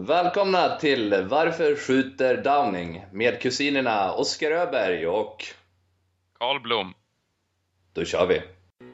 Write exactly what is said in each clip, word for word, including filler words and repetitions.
Välkomna till Varför skjuter Downing med kusinerna Oskar Öberg och Carl Blom. Då kör vi.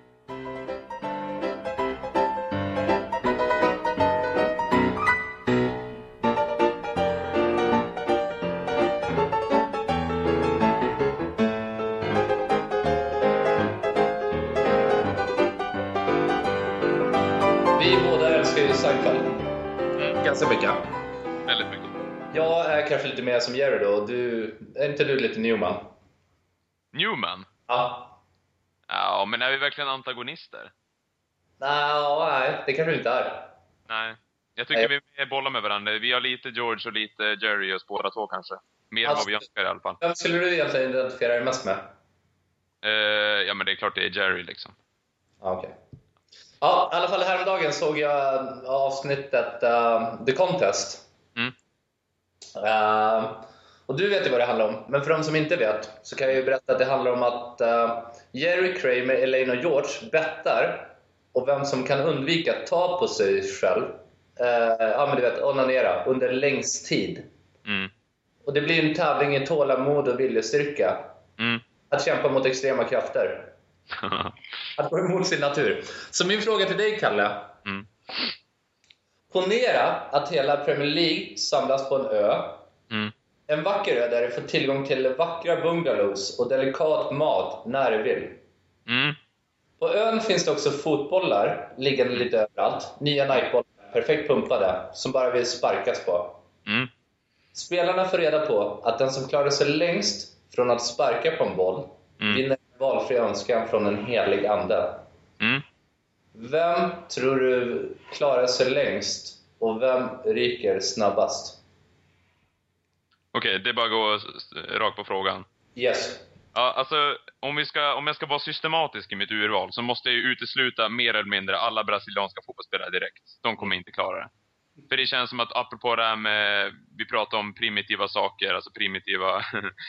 Vi båda älskar ju Seinfeld. Mm. Ganska mycket. Väldigt mycket. Jag är kanske lite mer som Jerry då. Du, är inte du lite Newman? Newman? Ja. Ja, men är vi verkligen antagonister? Nå, nej, det kanske inte är. Nej. Jag tycker nej. Vi bollar med varandra. Vi har lite George och lite Jerry och båda två kanske. Mer alltså, än vad vi önskar i alla fall. Vem skulle du egentligen identifiera dig mest med? Uh, ja, men det är klart det är Jerry liksom. Okej. Okay. Ja, i alla fall häromdagen såg jag avsnittet uh, The Contest. Mm. Uh, och du vet ju vad det handlar om. Men för de som inte vet så kan jag ju berätta att det handlar om att uh, Jerry, Kramer, Elaine och George bettar och vem som kan undvika att ta på sig själv. Uh, ja, men du vet, onanera under längst tid. Mm. Och det blir en tävling i tålamod och viljestyrka. Mm. Att kämpa mot extrema krafter. Att gå emot sin natur. Så min fråga till dig, Kalle. Mm. Ponera att hela Premier League samlas på en ö. Mm. En vacker ö där du får tillgång till vackra bungalows och delikat mat när du vill. Mm. På ön finns det också fotbollar liggande lite överallt. Nya Nike-bollar, perfekt pumpade, som bara vill sparkas på. Mm. Spelarna får reda på att den som klarar sig längst från att sparka på en boll mm. vinner valfri önskan från en helig ande. Mm. Vem tror du klarar sig längst och vem ryker snabbast? Okej, okay, det är bara att gå rakt på frågan. Yes. Ja, alltså om, vi ska, om jag ska vara systematisk i mitt urval så måste jag ju utesluta mer eller mindre alla brasilianska fotbollsspelare direkt. De kommer inte klara det. För det känns som att apropå det här med, vi pratar om primitiva saker, alltså primitiva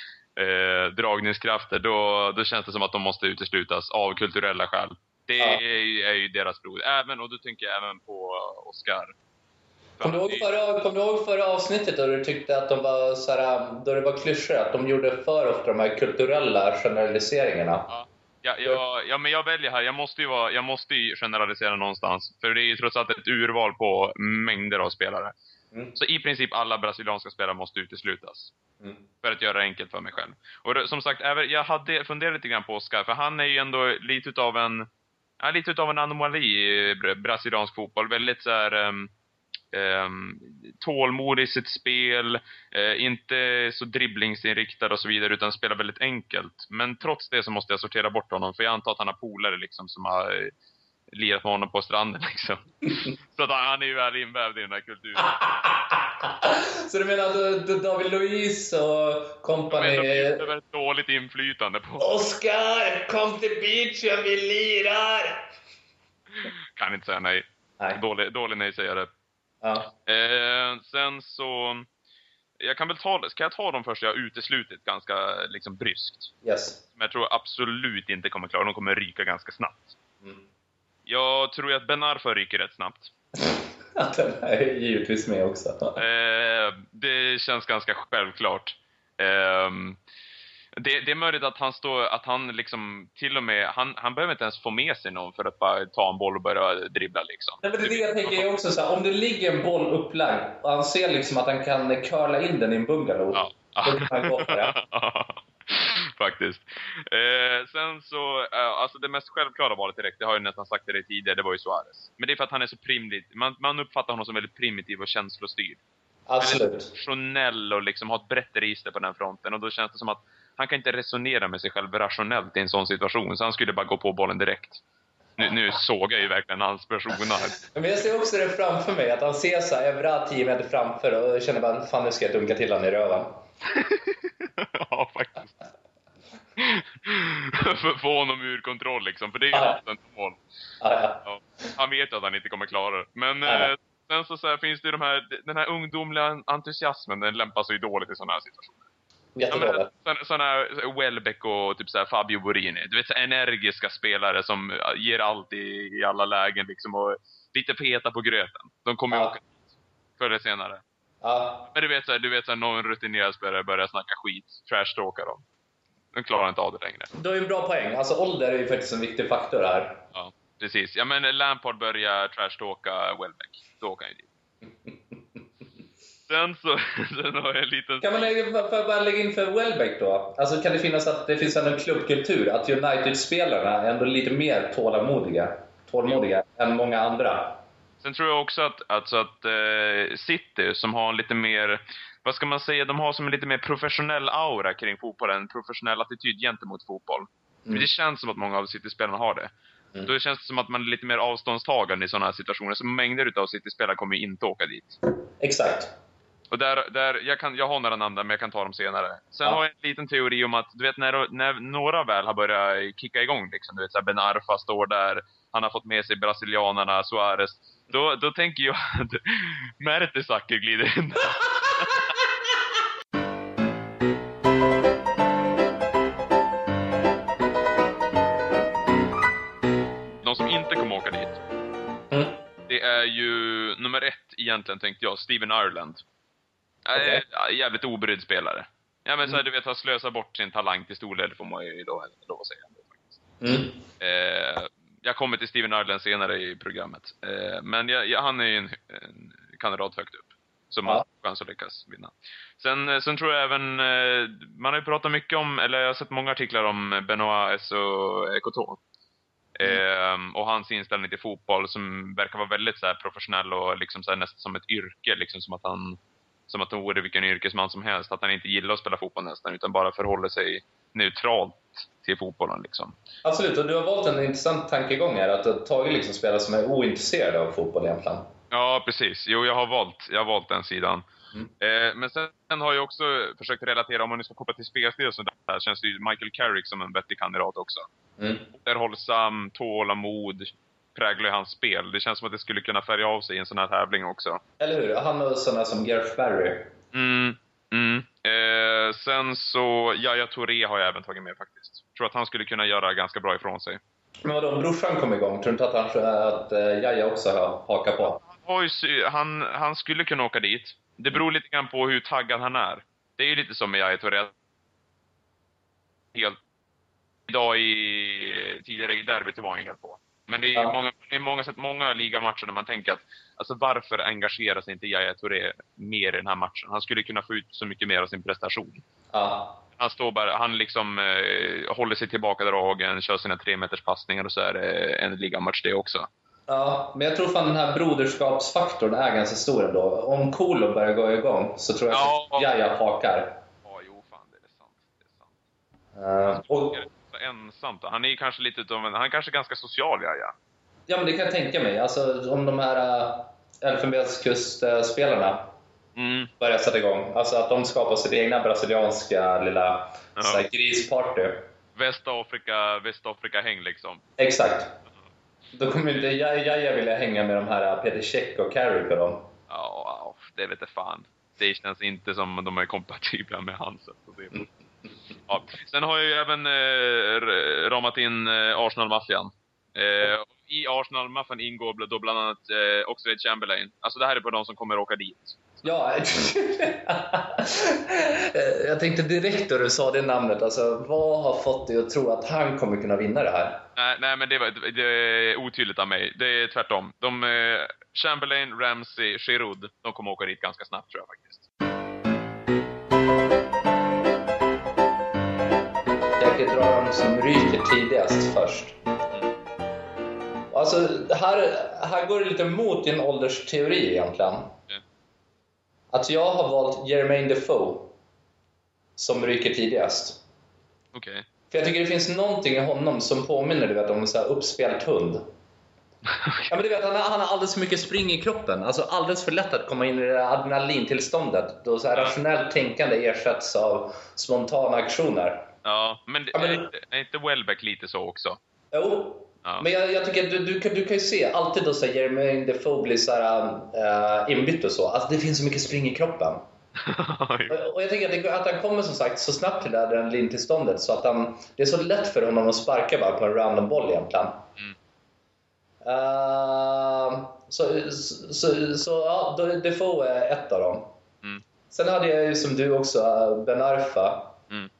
eh, dragningskrafter, då, då känns det som att de måste uteslutas av kulturella skäl. Det ja. är, är ju deras blod. Även, och då tänker jag även på Oscar. Kom du ihåg förra, kom du ihåg förra avsnittet då du tyckte att de var så här, då det var klyschor, att de gjorde för ofta de här kulturella generaliseringarna? Ja. Ja, ja, ja, men jag väljer här. Jag måste ju, vara, jag måste ju generalisera någonstans. För det är ju trots allt ett urval på mängder av spelare. Mm. Så i princip alla brasilianska spelare måste uteslutas. Mm. För att göra det enkelt för mig själv. Och det, som sagt, även, jag hade funderat lite grann på Oscar. För han är ju ändå lite utav en, ja, lite utav en anomali i brasiliansk fotboll. Väldigt så här... Um, Um, tålmodig i sitt spel, uh, inte så dribblingsinriktad och så vidare, utan spelar väldigt enkelt. Men trots det så måste jag sortera bort honom, för jag antar att han har polare liksom, som har uh, lirat med honom på stranden liksom. Så att han, han är ju väl invävd i den här kulturen. Så du menar att David Luiz och company är väldigt dåligt inflytande på Oscar, kom till beachen, vi lirar. Kan inte säga nej, nej. Dålig, dålig nej säger det. Ja. Eh, sen så jag kan väl ta, ska jag ta dem först jag har uteslutit ganska liksom bryskt. Yes. Men jag tror absolut inte kommer klara, de kommer ryka ganska snabbt. Mm. Jag tror att Ben Arfa ryker rätt snabbt. Ja, den är givetvis med också. eh, det känns ganska självklart. Eh, Det, det är möjligt att han står, att han liksom till och med, han, han behöver inte ens få med sig någon för att bara ta en boll och börja dribbla liksom. Nej, men det är det jag tänker också så här, om det ligger en boll upplagd och han ser liksom att han kan curla in den i en bungalow, ja. Då kan han gå för det. Faktiskt. Eh, sen så, eh, alltså det mest självklara valet direkt, det har jag nästan sagt det tidigare, det var ju Suarez. Men det är för att han är så primitiv, man, man uppfattar honom som väldigt primitiv och känslostyrd. Absolut. Rationell och liksom har ett brett register på den fronten, och då känns det som att han kan inte resonera med sig själv rationellt i en sån situation. Så han skulle bara gå på bollen direkt. Nu, nu såg jag ju verkligen hans person här. Men jag ser också det framför mig. Att han ser så här Evra tio meter framför. Och jag känner bara, fan nu ska jag dunka till han i röven. Ja, faktiskt. Få honom ur kontroll liksom. För det är ju ah, ja. en mål. Ah, ja. Ja, han vet att han inte kommer klara det. Men ah, eh, sen så, så här, finns det ju de här, den här ungdomliga entusiasmen. Den lämpar sig ju dåligt i sådana här situationer. Jättebra. Ja, sådana här Welbeck och typ så här Fabio Borini, du vet, så energiska spelare som ger allt i, i alla lägen liksom, och lite feta på gröten. De kommer ju ja. åka förr eller senare. Ja. Men du vet så du vet så någon rutinerad spelare börjar snacka skit, trash-talka dem. De klarar inte av det längre. Det är ju en bra poäng. Alltså ålder är ju faktiskt en viktig faktor här. Ja, precis. Ja, men Lampard börjar trash-talka Welbeck. Då kan ju dit. Sen så sen har jag en liten... Kan man för, för bara lägga in för Welbeck då? Alltså kan det finnas att det finns en klubbkultur att United-spelarna är ändå lite mer tålamodiga, tålmodiga än många andra? Sen tror jag också att, alltså att eh, City som har lite mer, vad ska man säga, de har som en lite mer professionell aura kring fotbollen, en professionell attityd gentemot fotboll. Mm. Det känns som att många av City-spelarna har det. Mm. Då känns det som att man är lite mer avståndstagande i sådana här situationer. Så mängder utav City-spelare kommer ju inte åka dit. Exakt. Och där, där jag, kan, jag har några namn där, men jag kan ta dem senare. Sen ja. har jag en liten teori om att, du vet, när, när några väl har börjat kicka igång, liksom, du vet, så här Ben Arfa står där, han har fått med sig brasilianerna, Suarez. Då, då tänker jag att Mertesacker glider in. De som inte kommer åka dit, mm. det är ju nummer ett egentligen, tänkte jag, Steven Ireland. Okay. Äh, jävligt obrydd spelare. Ja, men så här, mm. du vet, har slösat bort sin talang till stor del, får man ju då, då säga. Mm. Eh, jag kommer till Steven Ireland senare i programmet. Eh, men jag, jag, han är ju en, en kandidat högt upp. Som ja. man kan lyckas vinna. Sen, sen tror jag även, eh, man har ju pratat mycket om, eller jag har sett många artiklar om Benoit Ekoto. Mm. Eh, och hans inställning till fotboll som verkar vara väldigt så här, professionell och liksom, så här, nästan som ett yrke. Liksom, som att han som att han vore vilken yrkesman som helst. Att han inte gillar att spela fotboll nästan, utan bara förhåller sig neutralt till fotbollen liksom. Absolut, och du har valt en intressant tankegång här, att du har tagit liksom spelare som är ointresserade av fotboll egentligen. Ja, precis. Jo, jag har valt, jag har valt den sidan. Mm. Eh, men sen, sen har jag också försökt relatera, om man nu ska koppla till spelstil och sådär, känns ju Michael Carrick som en vettig kandidat också. Mm. Återhållsam, tålamod, präglar hans spel. Det känns som att det skulle kunna färga av sig i en sån här tävling också. Eller hur? Han och sådana som Gareth Barry. Mm, mm. Eh, sen så, Yaya Touré har jag även tagit med faktiskt. Tror att han skulle kunna göra ganska bra ifrån sig. Men vadå, om brorsan kom igång, tror du inte att, han, att uh, Yaya också har hakat på? Oj, han, han skulle kunna åka dit. Det beror lite grann på hur taggad han är. Det är ju lite som med Yaya Touré. Helt idag i tidigare i derbyt var han helt på. Men det är ja. många, det är många, sätt, många ligamatcher där man tänker att alltså, varför engagerar sig inte Yaya Touré mer i den här matchen? Han skulle kunna få ut så mycket mer av sin prestation. Ja. Han står bara, han liksom eh, håller sig tillbaka dragen, kör sina tre meters passningar och så är det en ligamatch det också. Ja, men jag tror fan den här broderskapsfaktorn är ganska stor ändå. Om Kolo börjar gå igång så tror jag ja. att Yaya hakar. Ja, jo fan, det är sant. Det är sant. Uh, och ensamt. Han är ju kanske lite utav en, han är kanske ganska social, ja, ja. Ja, men det kan jag tänka mig. Alltså om de här uh, Elfenbenskust-spelarna mm. börjar sätta igång. Alltså att de skapar sitt egna brasilianska lilla ja. så här, grisparty. Västafrika, Västafrika-häng liksom. Exakt. Då kommer inte jag, jag vilja hänga med de här Peter Cech och Carrick och dem. Ja, det vet jag fan. Det känns inte som de är kompatibla med hans sätt att se på. Ja. Sen har jag ju även eh, ramat in eh, Arsenal-maffian. Eh, I Arsenal-maffian ingår då bland annat eh, Oxlade Chamberlain. Alltså det här är på de som kommer åka dit. Ja, jag tänkte direkt då du sa det namnet. Alltså, vad har fått dig att tro att han kommer kunna vinna det här? Nej, nej men det, var, det är otydligt av mig. Det är tvärtom. De, eh, Chamberlain, Ramsey, Giroud, de kommer åka dit ganska snabbt tror jag faktiskt. Jag drar dem som ryker tidigast först. Mm. Alltså, här, här går det lite emot din åldersteori egentligen. Mm. Att jag har valt Jermaine Defoe som ryker tidigast. Okej. Okay. För jag tycker det finns någonting i honom som påminner du vet, om en så här uppspelt hund. Ja, men du vet, han har, han har alldeles för mycket spring i kroppen. Alltså alldeles för lätt att komma in i det adrenalintillståndet. Då så här rationellt tänkande ersätts av spontana aktioner. Ja, men, ja, men är, är inte Welbeck lite så också? Jo, ja. Men jag, jag tycker att du, du, kan, du kan ju se alltid då så här, Jermaine Defoe blir så här uh, inbytt och så. Alltså det finns så mycket spring i kroppen. och, och jag tänker att, det, att han kommer som sagt så snabbt till det adrenalintillståndet så att han, det är så lätt för honom att sparka bara på en random boll egentligen. Mm. Uh, så, så, så, så ja, Defoe är ett av dem. Mm. Sen hade jag ju som du också Ben Arfa. Mm.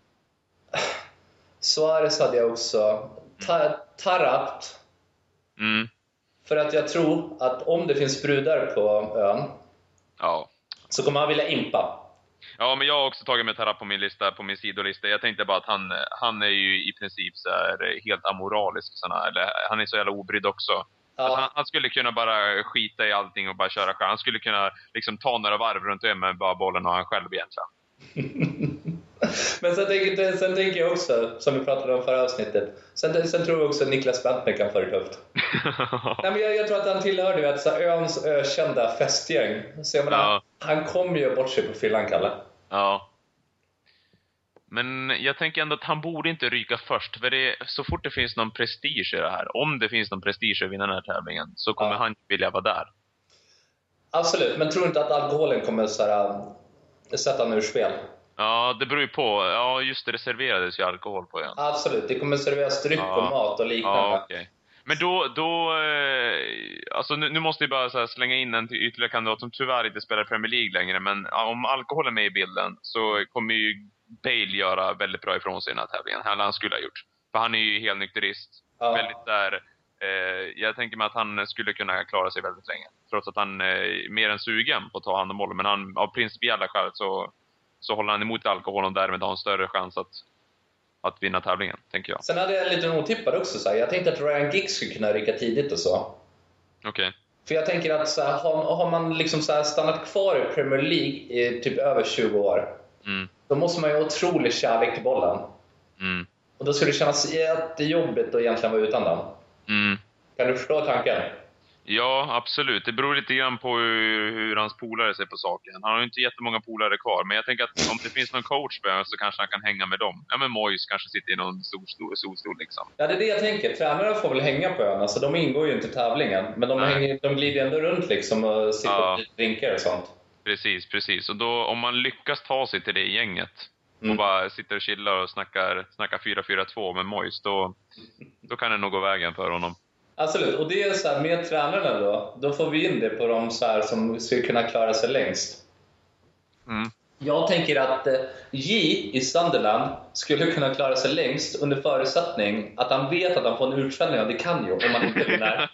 Suarez hade jag också. Ta- Taarabt. Mm. För att jag tror att om det finns brudar på ön, Ja. så kommer han vilja impa. Ja, men jag har också tagit med Taarabt på min lista, på min sidolista. Jag tänkte bara att han, han är ju i princip så här helt amoralisk. Såna, eller, han är så jävla obrydd också. Ja. Han, han skulle kunna bara skita i allting och bara köra själv. Han skulle kunna liksom ta några varv runt om med bara bollen och han själv egentligen. Men sen tänker, sen tänker jag också, som vi pratade om förra avsnittet, sen, sen tror jag också att Niklas Bentner kan få det tufft. Nej, men jag, jag tror att han tillhör det, vet, så här, öns ökända festgäng. Så jag menar, Ja. han kommer ju bort sig på fyllan, Kalle. Ja. Men jag tänker ändå att han borde inte ryka först. För det, så fort det finns någon prestige i det här, om det finns någon prestige att vinna den här tävlingen, så kommer Ja. han vilja vara där. Absolut, men tror inte att alkoholen kommer så här, sätta han ur spel? Ja, det beror ju på. Ja, just det, det serverades ju alkohol på ön. Absolut, det kommer serveras dryck Ja. och mat och liknande. Ja, okej. Okay. Men då, då eh, alltså nu, nu måste jag bara så här slänga in en till ytterligare kandidat som tyvärr inte spelar Premier League längre. Men ja, om alkoholen är med i bilden så kommer ju Bale göra väldigt bra ifrån sig i den här tävlingen. Eller han skulle ha gjort. För han är ju helt nykterist. Ja. Väldigt där. Eh, jag tänker mig att han skulle kunna klara sig väldigt länge. Trots att han är eh, mer än sugen på att ta hand om bollen. Men han, av principiella skäl så, så håller han emot alkohol och därmed har en större chans att, att vinna tävlingen, tänker jag. Sen hade jag en liten otippad också. Så här. Jag tänkte att Ryan Giggs skulle kunna rycka tidigt och så. Okej. Okay. För jag tänker att så här, har, har man liksom så här stannat kvar i Premier League i typ över tjugo år, Mm. då måste man ju ha otrolig kärlek till bollen. Mm. Och då skulle det kännas jättejobbigt att egentligen vara utan den. Mm. Kan du förstå tanken? Ja, absolut. Det beror lite grann på hur, hur hans polare ser på saken. Han har ju inte jättemånga polare kvar. Men jag tänker att om det finns någon coach på ön så kanske han kan hänga med dem. Ja, men Moyes kanske sitter i någon solstol, solstol liksom. Ja, det är det jag tänker. Tränare får väl hänga på ön. Alltså, de ingår ju inte i tävlingen. Men de, hänger, de glider ändå runt liksom och sitter Ja. och drinkar och sånt. Precis, precis. Och då, om man lyckas ta sig till det gänget Mm. och bara sitter och chillar och snackar, snackar fyra fyra två med Moyes, då, då kan det nog gå vägen för honom. Absolut, och det är så här, med tränarna då, då får vi in det på de så här som skulle kunna klara sig längst. Mm. Jag tänker att eh, J i Sunderland skulle kunna klara sig längst under förutsättning att han vet att han får en utskällning av det kan ju om man inte vinner.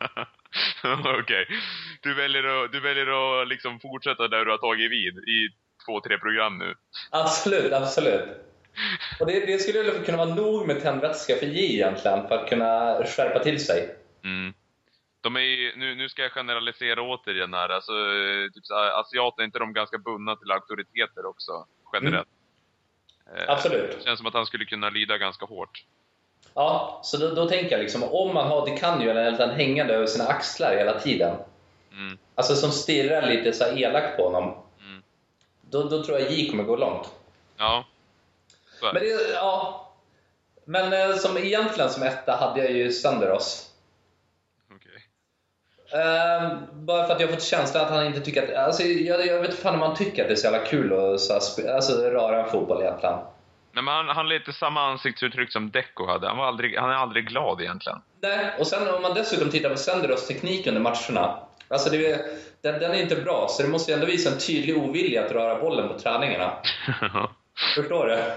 Okej. Okay. Du väljer att, du väljer att liksom fortsätta där du har tagit vid i två, tre program nu. Absolut, absolut. Och det, det skulle kunna vara nog med tändvätska för J egentligen för att kunna skärpa till sig. Mm. De är ju, nu, nu ska jag generalisera återigen här. Alltså, typ, så här, asiater är inte de ganska bundna till auktoriteter också, generellt. Mm. Eh, Absolut. Det känns som att han skulle kunna lyda ganska hårt. Ja, så då, då tänker jag liksom, om man har det kan ju en hängande över sina axlar hela tiden. Mm. Alltså som stirrar lite så här elakt på honom. Mm. Då, då tror jag J kommer gå långt. Ja. Så. Men, det, ja. Men eh, som egentligen som etta hade jag ju Sanderos. Okej. Eh, bara för att jag har fått känslan att han inte tycker att... Alltså, jag, jag vet fan om han tycker att det är så jävla kul att så här, sp- alltså, röra en fotboll egentligen. Nej, men han, han har lite samma ansiktsuttryck som Deco hade. Han, var aldrig, han är aldrig glad egentligen. Nej, och sen om man dessutom tittar på Sanderos teknik under matcherna. Alltså det, den, den är inte bra, så det måste ju ändå visa en tydlig ovilja att röra bollen på träningarna. Förstår du?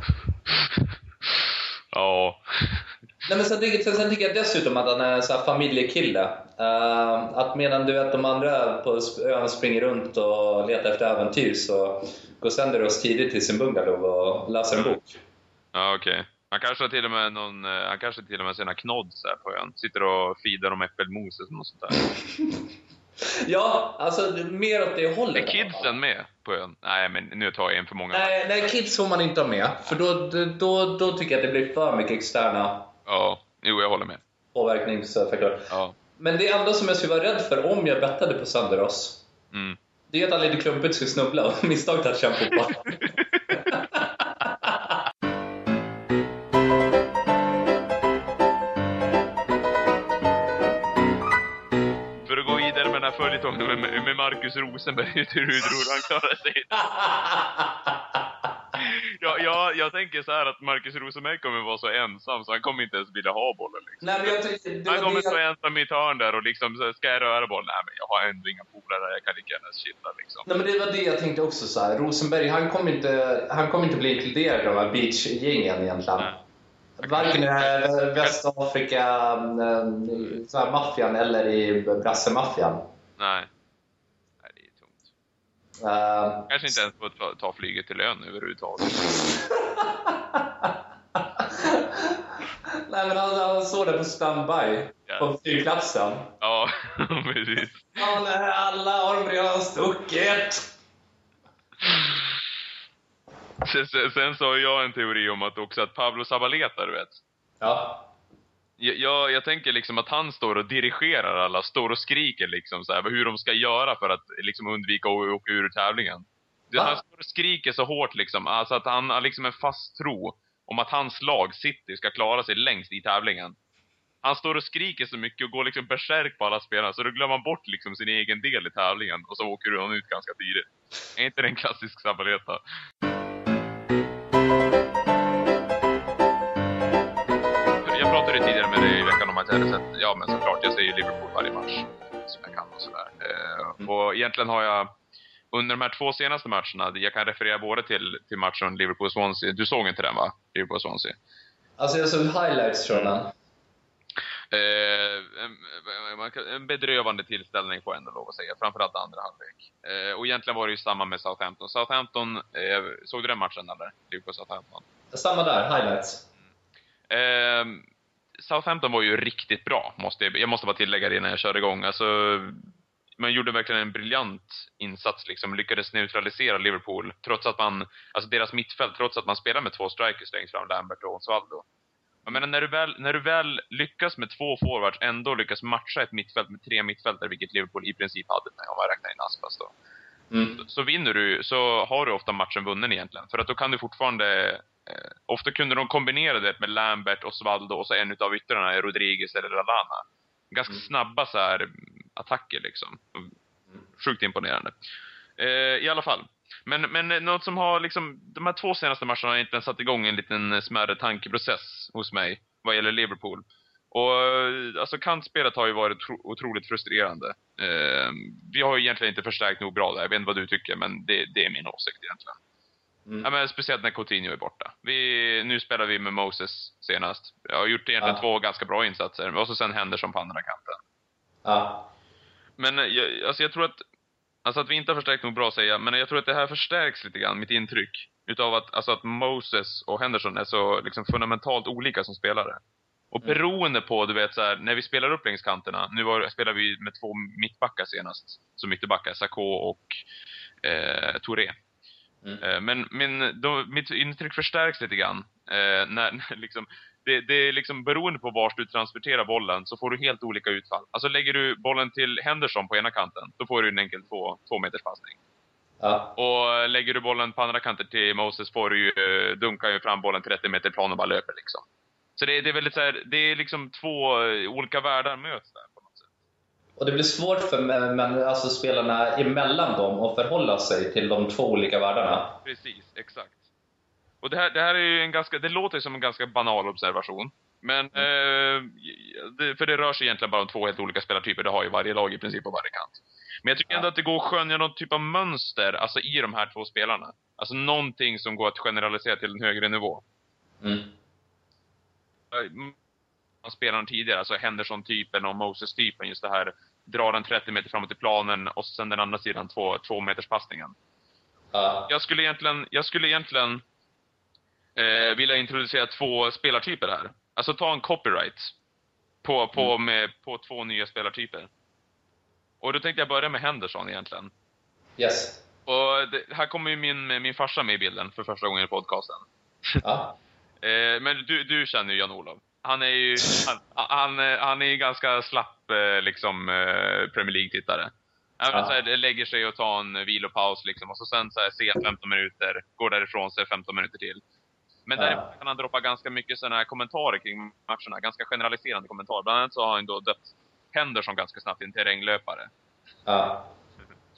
Ja. Nej, men sen, sen, sen tycker jag dessutom att han är en sån här familjekille. Uh, att medan du vet de andra på ön springer runt och letar efter äventyr, så går Sanderos tidigt till sin bungalow och läser en bok. Ja, okej. Okay. Han kanske har till och med någon, han kanske till och med sina knods här på ön. Sitter och feedar om äppelmos och något sånt där. Ja, alltså mer åt det hållet. Är kidsen med på ön? Nej, men nu tar jag en för många. Nej, nej, kids får man inte ha med. För då, då, då tycker jag att det blir för mycket externa Ja, jo, jag håller med. påverkningsfaktorer. Ja. Men det enda som jag skulle vara rädd för om jag bettade på Sanderos, Mm. det är att han lite klumpigt skulle snubbla och misstag att kämpa på. För att gå vidare med den här följetongen med, med Marcus Rosenberg, hur tror han klarar sig? Ja, ja, jag tänker så här att Marcus Rosenberg kommer vara så ensam så han kommer inte ens vilja ha bollen. Liksom. Nej, men jag tänkte, det han kommer det stå jag... ensam i ett hörn där och liksom, så ska jag röra bollen? Nej, men jag har ändå inga polare, jag kan lika gärna chilla liksom. Nej, men det var det jag tänkte också så här. Rosenberg, han kommer inte, han kommer inte bli inkluderad i de här beach-gängen egentligen. Nej. Varken i Västafrika, så här, maffian eller i brassemaffian. Nej. Nej, det är tungt. Uh, Kanske inte ens får ta, ta flyget till ön överhuvudtaget. Nej, men han, han såg det på standby yes. på flygplatsen. Ja, precis. Ja, nej, alla har redan stuckit. Sen, sen, sen så har jag en teori om att också att Pablo Zabaleta, du vet. Ja. Jag, jag, jag tänker liksom att han står och dirigerar alla, står och skriker liksom så här, hur de ska göra för att liksom undvika att åka ur tävlingen. Va? Han står och skriker så hårt liksom, alltså att han har liksom en fast tro om att hans lag City ska klara sig längst i tävlingen. Han står och skriker så mycket och går liksom berserk på alla spelare så då glömmer man bort liksom sin egen del i tävlingen och så åker han ut ganska tidigt. Är inte det en klassisk Zabaleta? Jag pratade tidigare med dig i veckan om att jag hade sett, ja men såklart, jag ser ju Liverpool varje match som jag kan och sådär. Mm. Och egentligen har jag under de här två senaste matcherna, jag kan referera både till, till matchen Liverpool-Swansea. Du såg inte den, va? Liverpool-Swansea. Alltså jag såg highlights från den. Eh, en, en bedrövande tillställning får jag ändå lov att säga. Framförallt andra halvlek. Eh, och egentligen var det ju samma med Southampton. Southampton, eh, såg du den matchen eller? Liverpool-Southampton. Samma där, highlights. Eh, Southampton var ju riktigt bra, måste jag, jag måste bara tillägga det när jag körde igång. Alltså, man gjorde verkligen en briljant insats liksom, lyckades neutralisera Liverpool trots att man, alltså deras mittfält, trots att man spelar med två strikers längst fram, Lambert och Osvaldo. Jag menar, när du väl, när du väl lyckas med två forwards, ändå lyckas matcha ett mittfält med tre mittfältare, vilket Liverpool i princip hade när man räknar in Aspas då. Mm. Så, så vinner du, så har du ofta matchen vunnen egentligen. För att då kan du fortfarande, eh, ofta kunde de kombinera det med Lambert, Osvaldo och så en utav yttrarna är Rodriguez eller Lallana. Ganska mm. snabba så här attacker liksom. Sjukt imponerande. Eh, I alla fall. Men, men något som har liksom, de här två senaste matcherna har inte satt igång en liten smärre tankeprocess hos mig vad gäller Liverpool. Och alltså kantspelet har ju varit tro, otroligt frustrerande. Eh, vi har ju egentligen inte förstärkt nog bra där. Jag vet inte vad du tycker, men det, det är min åsikt egentligen. Mm. Ja, men speciellt när Coutinho är borta. Vi, nu spelar vi med Moses senast. Jag har gjort egentligen ja. två ganska bra insatser. Och så sen Henderson på andra kanten. Ja. Men jag, alltså jag tror att Alltså att vi inte har förstärkt nog bra säga, men jag tror att det här förstärks lite grann, mitt intryck. Utav att, alltså att Moses och Henderson är så liksom fundamentalt olika som spelare. Och mm. beroende på, du vet så här, när vi spelar upp längs kanterna, nu var, spelar vi med två mittbackar senast, som ytterbackar, Sakho och eh, Touré. Mm. Eh, men men då, mitt intryck förstärks lite grann. Eh, när, liksom, det, det är liksom beroende på vart du transporterar bollen så får du helt olika utfall. Alltså lägger du bollen till Henderson på ena kanten, då får du en enkel två, två meters passning. Ja. Och lägger du bollen på andra kanten till Moses får du ju, dunkar ju fram bollen trettio meter plan och bara löper liksom. Så det, det är väldigt så här, det är liksom två olika världar möts där på något sätt. Och det blir svårt för men, alltså spelarna emellan dem att förhålla sig till de två olika världarna. Precis, exakt. Och det här, det här är ju en ganska, det låter som en ganska banal observation. Men, mm. eh, det, för det rör sig egentligen bara om två helt olika spelartyper. Det har ju varje lag i princip på varje kant. Men jag tycker ja. ändå att det går att skönja någon typ av mönster, alltså i de här två spelarna. Alltså någonting som går att generalisera till en högre nivå. Mm. Man spelar tidigare, alltså Henderson-typen och Moses-typen, just det här, drar den trettio meter framåt i planen och sen den andra sidan två, två meters passningen. Ja. Jag skulle egentligen, jag skulle egentligen Eh, vill jag introducera två spelartyper här. Alltså ta en copyright på, på, mm. med, på två nya spelartyper. Och då tänkte jag börja med Henderson egentligen. Yes. Och det, här kommer ju min, min farsa med i bilden för första gången i podcasten. Ja. eh, men du, du känner ju Jan-Olof. Han är ju han, han, han är ju ganska slapp liksom Premier League-tittare. Han ja. så här, lägger sig och tar en vilopaus liksom, och så sen så här, ser femton minuter, går därifrån sig femton minuter till. Men där ja. kan han droppa ganska mycket sådana här kommentarer kring matcherna. Ganska generaliserande kommentarer. Bland annat så har han då dött Henderson ganska snabbt i en terränglöpare. Ja.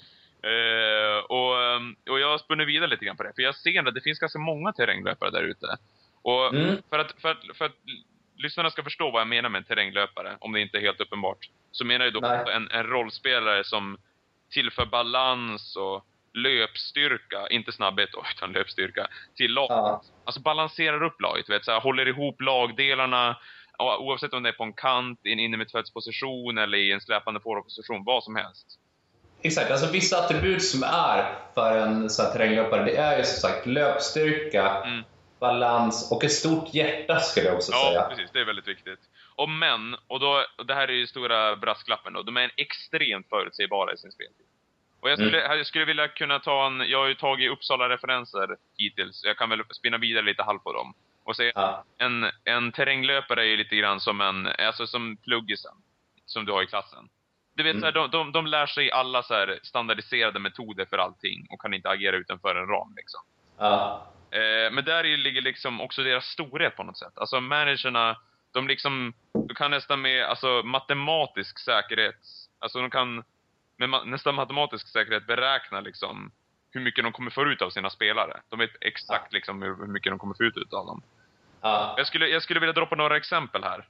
Uh, och, och jag spunner vidare lite grann på det. För jag ser att det finns ganska många terränglöpare där ute. Och mm. för, att, för, att, för att lyssnarna ska förstå vad jag menar med en terränglöpare, om det inte är helt uppenbart, så menar jag då en, en rollspelare som tillför balans och löpstyrka, inte snabbhet då, utan löpstyrka till laget. Ja. Alltså balanserar upp laget, vet, så här, håller ihop lagdelarna, oavsett om det är på en kant, i en innermittfältsposition eller i en släpande forwardposition, vad som helst. Exakt, alltså vissa attribut som är för en så här terränglöpare, det är ju som sagt löpstyrka, mm. balans och ett stort hjärta, skulle jag också ja, säga. Ja, precis, det är väldigt viktigt. Och men, och, då, och det här är ju stora brasklappen då, de är extremt förutsägbara i sin speltid. Och jag skulle, mm. jag skulle vilja kunna ta en, jag har ju tagit Uppsala-referenser hittills, jag kan väl spinna vidare lite halv på dem. Och säga, ja. en, en terränglöpare är ju lite grann som en, alltså som pluggisen, som du har i klassen. Du vet, mm. så här, de, de, de lär sig alla så här standardiserade metoder för allting och kan inte agera utanför en ram liksom. Ja. Eh, men där ligger liksom också deras storhet på något sätt. Alltså managerna, de liksom, du kan nästan med alltså, matematisk säkerhet, alltså de kan med ma- nästan matematisk säkerhet beräkna liksom hur mycket de kommer få ut av sina spelare. De vet exakt ja. liksom hur, hur mycket de kommer få ut av dem. Ja. Jag skulle, jag skulle vilja droppa några exempel här.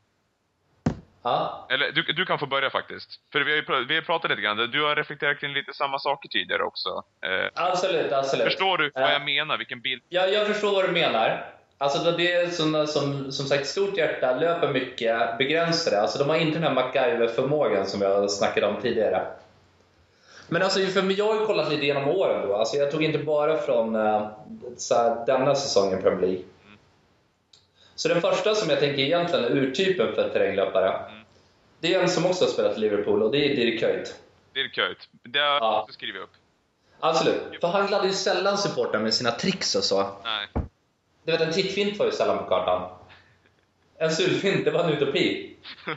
Ja. Eller du, du kan få börja faktiskt. För vi har ju pratat, vi har pratat lite grann. Du har reflekterat kring lite samma saker tidigare också. Eh, absolut, absolut. Förstår du vad jag menar? Vilken bild? Ja, jag förstår vad du menar. Alltså det är som, som, som sagt stort hjärta, löper mycket, begränsade. Alltså de har inte den här MacGyver-förmågan som jag snackade om tidigare. Men alltså för jag har ju kollat lite genom åren då. Alltså jag tog inte bara från uh, så här, denna säsongen Premier League. Mm. Så den första som jag tänker egentligen är urtypen för terränglöpare. Mm. Det är en som också har spelat i Liverpool och det är Dirk Kuyt. Dirk Kuyt. Det har jag också skrivit upp. Absolut. För han gladde ju sällan supportar med sina tricks och så. Nej. Du vet, en tittfint var ju sällan på kartan. En sulfint, det var en utopi.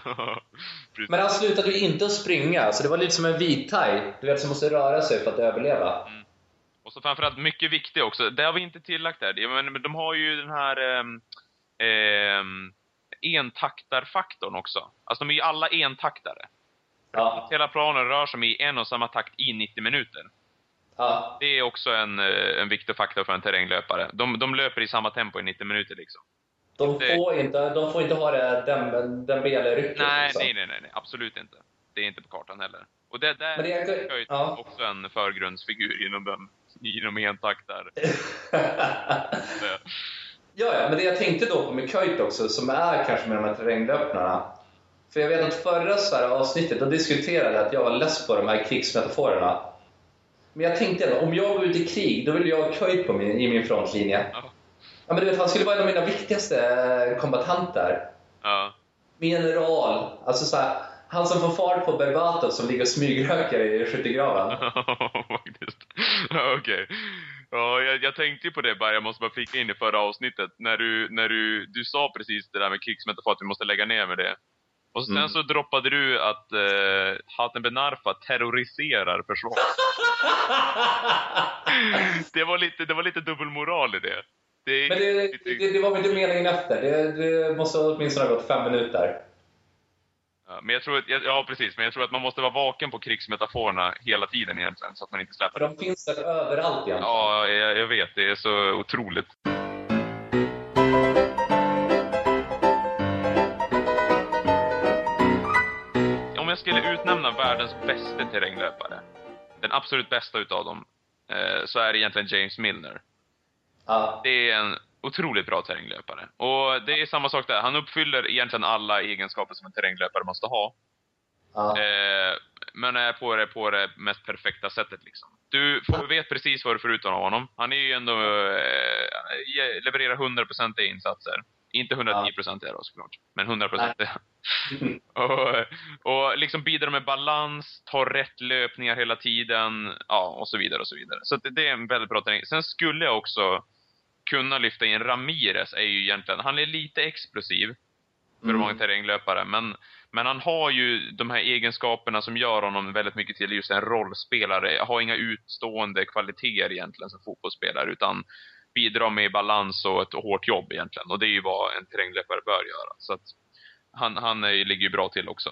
Men han slutade ju inte att springa. Så det var lite som en vitthaj. Du vet, som måste röra sig för att överleva. Mm. Och så framförallt mycket viktigt också. Det har vi inte tillagt där. Men de har ju den här eh, eh, entaktarfaktorn också. Alltså de är ju alla entaktare. Ja. Hela planen rör sig i en och samma takt i nittio minuter. Ja. Det är också en, en viktig faktor för en terränglöpare. De, de löper i samma tempo i nittio minuter liksom. De får, det... inte, de får inte ha det, den, den bela-rycket. Nej, liksom. nej, nej, nej, absolut inte. Det är inte på kartan heller. Och det där det är Kuyt ja. också en förgrundsfigur inom, dem, inom entaktar. ja, ja, men det jag tänkte då på med Kuyt också, som är kanske med de här terränglöparna. För jag vet att förra så här avsnittet då diskuterade att jag var less på de här krigsmetaforerna. Men jag tänkte att om jag går ut i krig, då vill jag ha Kuyt på min, i min frontlinje. Ja. Ja, men du vet, han skulle vara en av mina viktigaste kombatanter. Ja. General. Alltså så här, han som får fart på Berbatov som ligger och smygrökar i skyttegraven. Faktiskt. Okej. Okay. Ja, jag, jag tänkte ju på det bara, jag måste bara flika in i förra avsnittet. När du, när du, du sa precis det där med krigsmetafor, att vi måste lägga ner med det. Och sen mm. så droppade du att eh, Hatem Ben Arfa terroriserar försvaret. det, var lite, det var lite dubbelmoral i det. Det, Men det, det, det var väl inte meningen efter. Det, det måste åtminstone ha gått fem minuter. Ja, men jag tror att, ja, precis. Men jag tror att man måste vara vaken på krigsmetaforerna hela tiden egentligen, så att man inte släpper. För de finns där överallt egentligen. Ja, jag, jag vet. Det är så otroligt. Om jag skulle utnämna världens bästa terränglöpare, den absolut bästa utav dem, eh, så är det egentligen James Milner. Ja. Det är en otroligt bra terränglöpare. Och det är samma sak där. Han uppfyller egentligen alla egenskaper som en terränglöpare måste ha. Ja. Eh, men är på det, på det mest perfekta sättet liksom. Du får, vet precis vad du får ut av honom. Han är ju ändå eh, levererar hundra procent i insatser. Inte hundratio procent är det såklart, men hundra procent är och, och liksom bidrar med balans, tar rätt löpningar hela tiden, ja, och så vidare och så vidare. Så det, det är en väldigt bra träning. Sen skulle jag också kunna lyfta in Ramirez, är ju egentligen, han är lite explosiv för mm. många terränglöpare, men, men han har ju de här egenskaperna som gör honom väldigt mycket till just en rollspelare. Har inga utstående kvaliteter egentligen som fotbollsspelare, utan bidrar med balans och ett hårt jobb egentligen. Och det är ju vad en terränglöpare bör göra. Så att han, han är, ligger ju bra till också.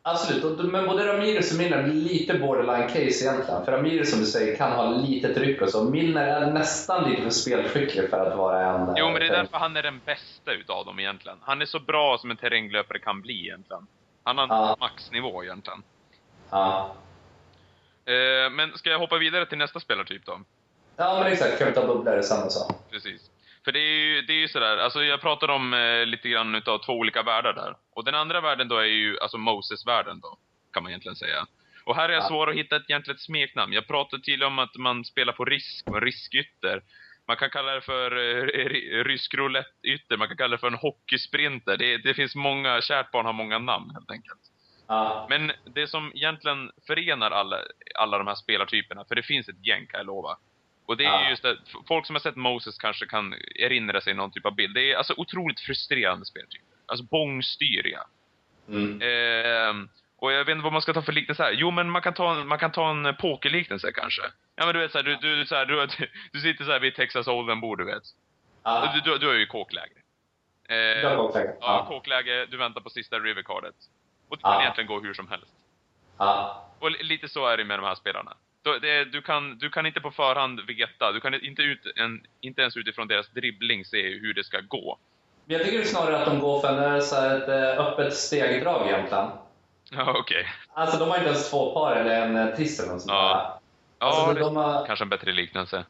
Absolut, men både Ramirez och Milner är lite borderline case egentligen. För Ramirez, som du säger, kan ha litet ryck och så. Milner är nästan lite för spelskicklig för att vara en... Jo, men det är därför han är den bästa utav dem egentligen. Han är så bra som en terränglöpare kan bli egentligen. Han har en ja. maxnivå egentligen. Ja. Eh, men ska jag hoppa vidare till nästa spelartyp då? Ja, men exakt. Kan vi ta bubblare samma sak. Precis. För det är ju, det är ju sådär, alltså jag pratade om eh, lite grann utav två olika världar där. Och den andra världen då är ju, alltså Moses-världen då, kan man egentligen säga. Och här är jag ja. svår att hitta ett egentligen smeknamn. Jag pratade till om att man spelar på risk, och riskytter. Man kan kalla det för eh, rysk roulette-ytter, man kan kalla det för en hockeysprinter. Det, det finns många, kärt barn har många namn helt enkelt. Ja. Men det som egentligen förenar alla, alla de här spelartyperna, för det finns ett gäng, kan jag lova. Och det är ja. just det, folk som har sett Moses kanske kan erinra sig någon typ av bild. Det är alltså otroligt frustrerande speltyper. Alltså bångstyriga. Mm. Eh, och jag vet inte vad man ska ta för liknelse här. Jo, men man kan ta en, man kan ta en pokerliknelse kanske. Ja, men du vet så här, du, du, så här, du, du sitter så här vid Texas Hold'em-bord, du vet. Ja. Du, du, du har ju kåkläge. Eh, ja, kåkläge. Ja, kåkläge, du väntar på sista rivercardet. Och det kan ja. egentligen gå hur som helst. Ja. Och lite så är det med de här spelarna. Det, du, kan, du kan inte på förhand veta, du kan inte, ut en, inte ens utifrån deras dribbling se hur det ska gå. Jag tycker snarare att de går för en, så här, ett öppet stegdrag egentligen. Ja, okej. Okay. Alltså de har inte ens två par eller en triss eller något sånt. Ja, alltså, ja det de har... kanske en bättre liknelse.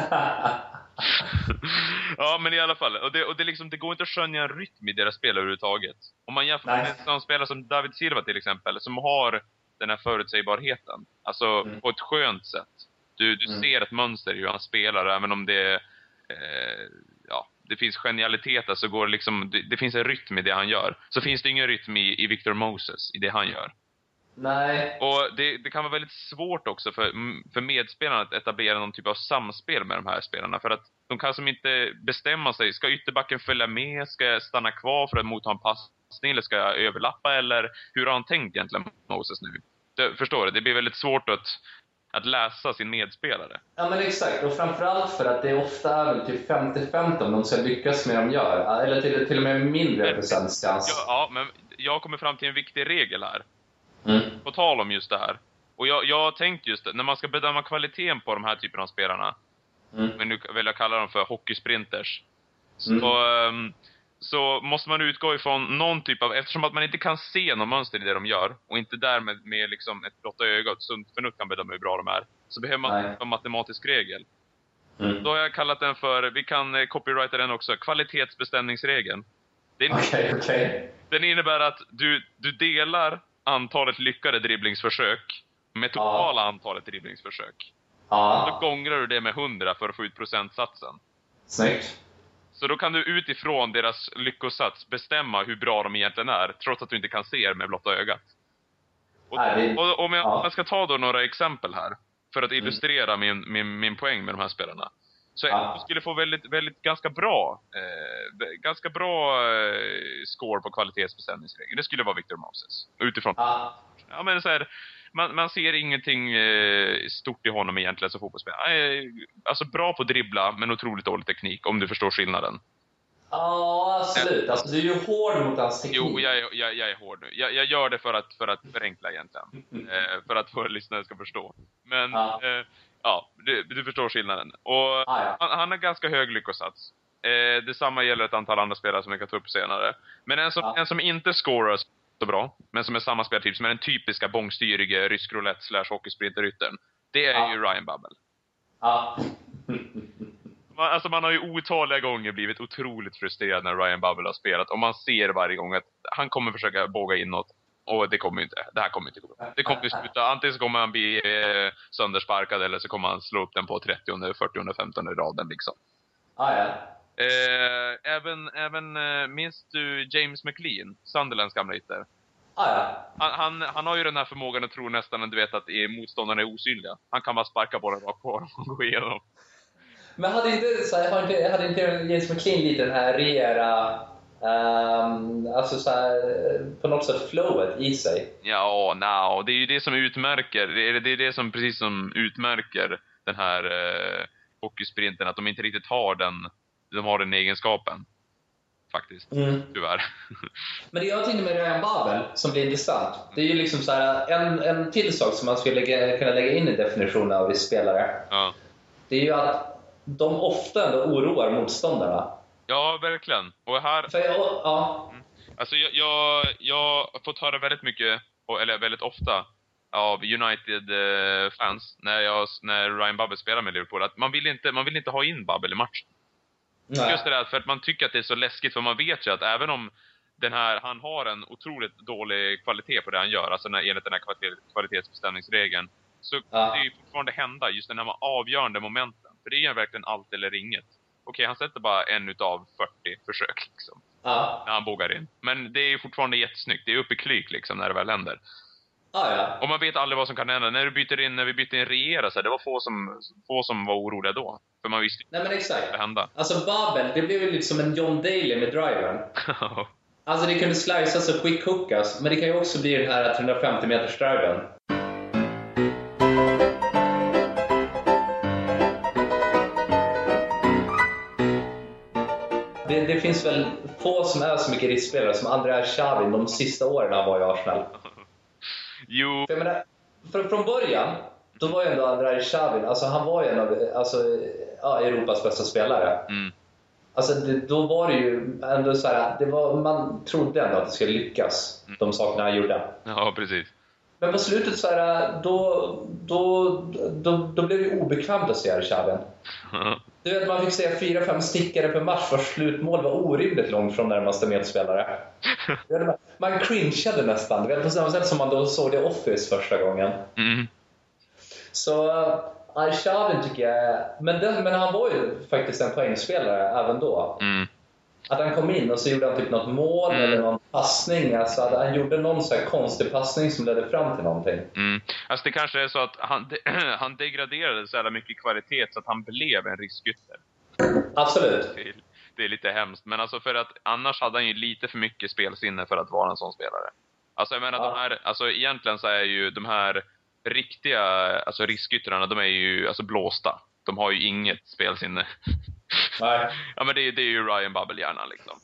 Ja, men i alla fall. Och, det, och det, liksom, det går inte att skönja en rytm i deras spel överhuvudtaget. Om man jämför med en spelare som David Silva till exempel, som har den här förutsägbarheten. Alltså mm. på ett skönt sätt. Du, du mm. ser ett mönster i hur han spelar, även om det eh, ja, det finns genialiteter, så går det liksom, det, det finns en rytm i det han gör. Så finns det ingen rytm i, i Victor Moses, i det han gör. Nej. Och det, det kan vara väldigt svårt också för, för medspelarna att etablera någon typ av samspel med de här spelarna. För att de kan som inte bestämma sig. Ska ytterbacken följa med? Ska jag stanna kvar för att motta en passning? Eller ska jag överlappa? Eller hur har han tänkt egentligen, Moses, nu? Det, förstår du? Det blir väldigt svårt att, att läsa sin medspelare. Ja, men exakt. Och framförallt för att det ofta är väl typ femtio femton om de ska lyckas med det de gör. Eller till, till och med mindre procentstans. Ja, ja, men jag kommer fram till en viktig regel här. Mm. På tal om just det här. Och jag, jag har tänkt just det, när man ska bedöma kvaliteten på de här typerna av spelarna, mm. men nu vill jag kalla dem för hockeysprinters, mm. så, um, så måste man utgå ifrån någon typ av, eftersom att man inte kan se någon mönster i det de gör, och inte därmed med liksom ett blotta öga och ett sunt förnuft kan bedöma hur bra de är, så behöver man Nej. en matematisk regel. Mm. Då har jag kallat den för, vi kan copyrighta den också, kvalitetsbestämningsregeln. Den, okay, okay. den innebär att du, du delar antalet lyckade dribblingsförsök med totala ja. antalet dribblingsförsök. Ja. Då gångrar du det med hundra för att få ut procentsatsen. Snyggt. Så då kan du utifrån deras lyckosats bestämma hur bra de egentligen är, trots att du inte kan se det med blotta ögat. Och, Nej, det... och om jag, ja. jag ska ta då några exempel här för att illustrera mm. min, min, min poäng med de här spelarna. Så ja. jag skulle få väldigt, väldigt ganska bra eh, ganska bra eh, score på kvalitetsbestämningsregeln. Det skulle vara Victor Moses. Utifrån. Ja. Ja, men så här, man, man ser ingenting eh, stort i honom egentligen som fotbollsspelare. Eh, alltså bra på att dribbla, men otroligt dålig teknik, om du förstår skillnaden. Ja, absolut. Alltså, du är ju hård mot hans teknik. Jo, jag, jag, jag är hård nu. Jag, jag gör det för att, för att förenkla egentligen. eh, för att våra lyssnare ska förstå. Men... Ja. Eh, Ja, du, du förstår skillnaden. Och ah, ja. han, han har ganska hög lyckosats. Eh, detsamma gäller ett antal andra spelare som vi kan ta upp senare. Men en som, ja. en som inte scorar så bra, men som är samma speltyp, som är den typiska bångstyrige rysk roulette slash hockeysprinterryttern, det är ja. ju Ryan Babel. Ja. man, alltså man har ju otaliga gånger blivit otroligt frustrerad när Ryan Babel har spelat. Och man ser varje gång att han kommer försöka båga inåt. Och det kommer ju inte. Det här kommer inte gå bra. Det kommer ju sluta. Antingen så kommer han bli eh, söndersparkad, eller så kommer han slå upp den på trettionde, fyrtionde, femtonde raden liksom. Ah, ja. eh, även, även eh, minns du James McLean, Sunderlands gamla ytter? Ah, ja. han, han, han har ju den här förmågan att tro nästan att du vet att motståndarna är osynliga. Han kan bara sparka bollen rakt på dem och gå igenom. Men hade inte, så här, hade inte, hade inte James McLean lite den här rera... Um, alltså så här, på något sätt flowet i sig. Ja, no, det är ju det som utmärker. Det är det, är det som precis som utmärker den här eh, hockeysprinten, att de inte riktigt har den, de har den egenskapen. faktiskt. Mm. Tyvärr. Men det jag tänkte med Ryan Babel som blir intressant, det är ju liksom så här, en, en till sak som man skulle lägga, kunna lägga in i definitionen av spelare. Ja. Det är ju att de ofta ändå oroar motståndarna. Ja, verkligen. Och här... För jag, ja. Mm. Alltså jag, jag, jag har fått höra väldigt mycket, eller väldigt ofta, av United-fans när, jag, när Ryan Babel spelar med Liverpool, att man vill inte, man vill inte ha in Babel i matchen. Nej. Just det där, för att man tycker att det är så läskigt, för man vet ju att även om den här, han har en otroligt dålig kvalitet på det han gör, alltså när, enligt den här kvalitet, kvalitetsbestämningsregeln, så ja. Det är ju fortfarande hända just den här avgörande momenten. För det är ju verkligen allt eller inget. Okej, han sätter bara en utav fyrtio försök liksom. Ja. När han bågar in. Men det är ju fortfarande jättesnyggt. Det är uppe i klyk liksom när det väl händer. Ah, ja. Och man vet aldrig vad som kan hända. När du byter in, när vi bytte in Riera, så det var få som, få som var oroliga då. För man visste Nej, men exakt. vad som hända. Alltså Babel, det blev ju lite som en John Daly med drivern. Alltså det kunde sliceas och quick hookas. Men det kan ju också bli den här trehundrafemtio meters drivern. Det, det finns väl få som är så mycket riskspelare som Andrea Xavi de sista åren han var i Arsenal. Jo. För jag menar, för, från början, då var ju ändå Andrea Xavi, alltså han var ju en av alltså, ja, Europas bästa spelare. Mm. Alltså det, då var det ju ändå så här, det var, man trodde ändå att det skulle lyckas, mm. de sakerna han gjorde. Ja, precis. Men på slutet så här, då, då, då, då blev det obekvämt att se Xavi. Du vet, man fick se fyra fem stickare per match, vars slutmål var orimligt långt från närmaste medspelare. Man cringeade nästan, du vet, på samma sätt som man då såg det Office första gången. Mm. Så Arshavin tycker jag, men, den, men han var ju faktiskt en poängspelare även då. Mm. Att han kom in och så gjorde han typ något mål mm. eller någon passning. Alltså att han gjorde någon så här konstig passning som ledde fram till någonting. Mm. Alltså det kanske är så att han, de, han degraderade så jävla mycket kvalitet så att han blev en riskskytter. Absolut. Det är, det är lite hemskt. Men alltså för att annars hade han ju lite för mycket spelsinne för att vara en sån spelare. Alltså jag menar, ja. de här, alltså egentligen så är ju de här riktiga alltså riskskyttarna, de är ju alltså blåsta. De har ju inget spelsinne. Nej. Ja, men det, det är ju Ryan Babel-hjärnan liksom.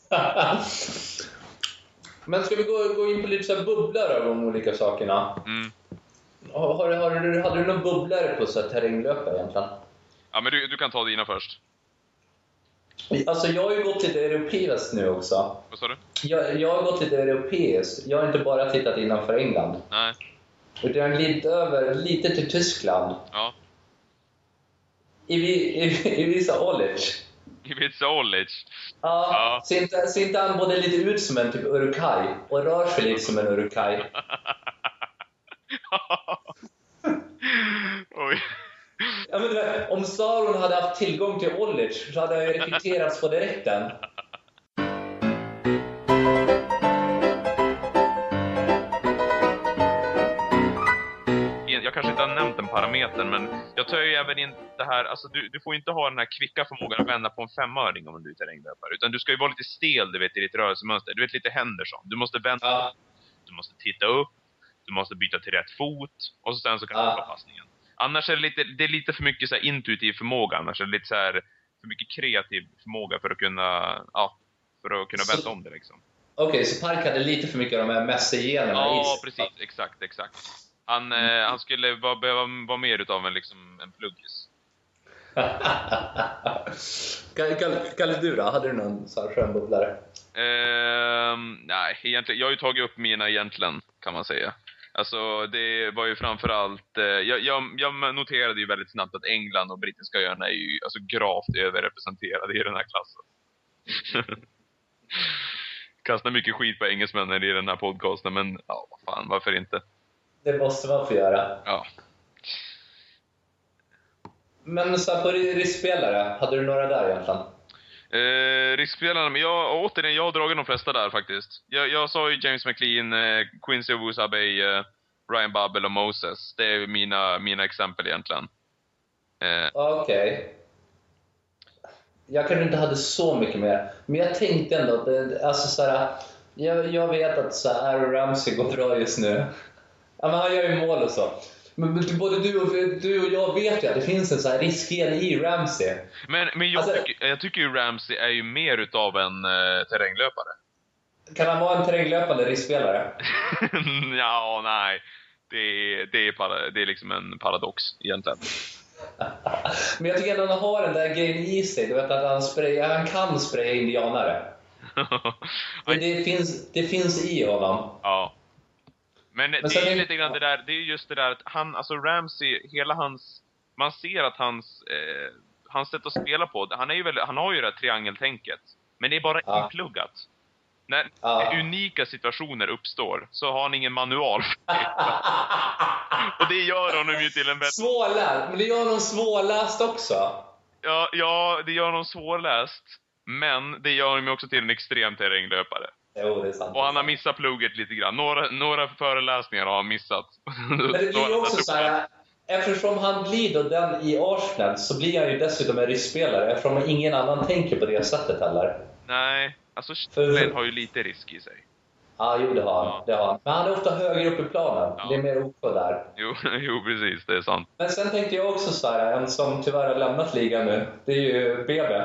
Men ska vi gå, gå in på lite så här bubblor av de olika sakerna? Mm. Har, har, har du, hade du någon bubblare på så här terränglöpare egentligen? Ja, men du, du kan ta dina först. Alltså jag har ju gått lite europeiskt nu också. Vad sa du? Jag, jag har gått lite europeiskt. Jag har inte bara tittat innanför England. Nej. Utan jag har glidit över lite till Tyskland. Ja. Ivica Olic. Ivica Olic? Ja, ja. Ser, inte, ser inte han både lite ut som en typ Urukaj och rör sig lite som en Urukaj? Oj. Ja, men, om Saron hade haft tillgång till Olic så hade jag rekryterats på direkten. Jag kanske inte har nämnt den parametern, men jag tar ju även in det här, alltså du, du får inte ha den här kvicka förmågan att vända på en femöring om du är terränglöpare, utan du ska ju vara lite stel, du vet, i ditt rörelsemönster. Du vet, lite Henderson. Du måste vända, ja. Du måste titta upp, du måste byta till rätt fot, och så sen så kan du ja. ta passningen. Annars är det lite, det är lite för mycket så här intuitiv förmåga, annars är det lite så här för mycket kreativ förmåga för att kunna, ja, för att kunna vända så, om det liksom. Okej, okay, så Park hade lite för mycket av de här Messi-generna. Ja, precis, exakt, exakt. Han, mm. eh, han skulle vara, behöva vara mer utav en, liksom, en pluggis. Kalle, du då? Hade du någon så här skön bubblare? Eh, nej, egentligen. Jag har ju tagit upp mina egentligen, kan man säga. Alltså, det var ju framförallt... Eh, jag, jag, jag noterade ju väldigt snabbt att England och brittiska öarna är ju alltså, gravt överrepresenterade i den här klassen. Kastar mycket skit på engelsmännen i den här podcasten, men ja, vad fan, varför inte? Det måste man få göra. Ja. Men så här på riskspelare, hade du några där egentligen? Eh, riskspelare, men jag, återigen, jag har dragit de flesta där faktiskt. Jag, jag sa ju James McLean, eh, Quincy Owusu-Abbey, eh, Ryan Babel och Moses. Det är mina, mina exempel egentligen. Eh. Okej. Okay. Jag kanske inte hade så mycket mer. Men jag tänkte ändå att det, alltså så här, jag, jag vet att så här, Aaron Ramsey går bra just nu. Ja, men han gör ju mål och så. Men, men både du och, du och jag vet ju att det finns en sån här riskgel i Ramsey. Men, men jag, alltså, tycker, jag tycker ju Ramsey är ju mer utav en uh, terränglöpare. Kan han vara en terränglöpande riskspelare? Ja, nej. Det är, det, är para, det är liksom en paradox egentligen. Men jag tycker att han har den där grejen i sig. Du vet att han, sprayar, han kan spraya indianare. Men det finns, det finns i honom. Ja. Men, Men det sen är är- lite grann det där, det är just det där att han, alltså Ramsey, hela hans, man ser att hans, eh, hans sätt att spela på, han är ju väldigt, han har ju det här triangeltänket, men det är bara Ja. inpluggat. När Ja. unika situationer uppstår så har han ingen manual för det. Och det gör honom ju till en bättre... Svårläst, men det gör honom svårläst också. Ja, ja, det gör honom svårläst, men det gör honom ju också till en extrem terränglöpare. Jo, det är sant. Och han har missat plugget lite grann. Några, några föreläsningar har han missat. Men det blir ju också så här, eftersom han blir då den i Arsenal så blir han ju dessutom en riskspelare, eftersom ingen annan tänker på det sättet heller. Nej, alltså Sterling har ju lite risk i sig. Ja, jo det har han. Ja. Det har han. Men han är ofta högre upp i planen. Ja. Det är mer OK där. Jo, jo, precis, det är sant. Men sen tänkte jag också så här, en som tyvärr har lämnat ligan nu, det är ju B B.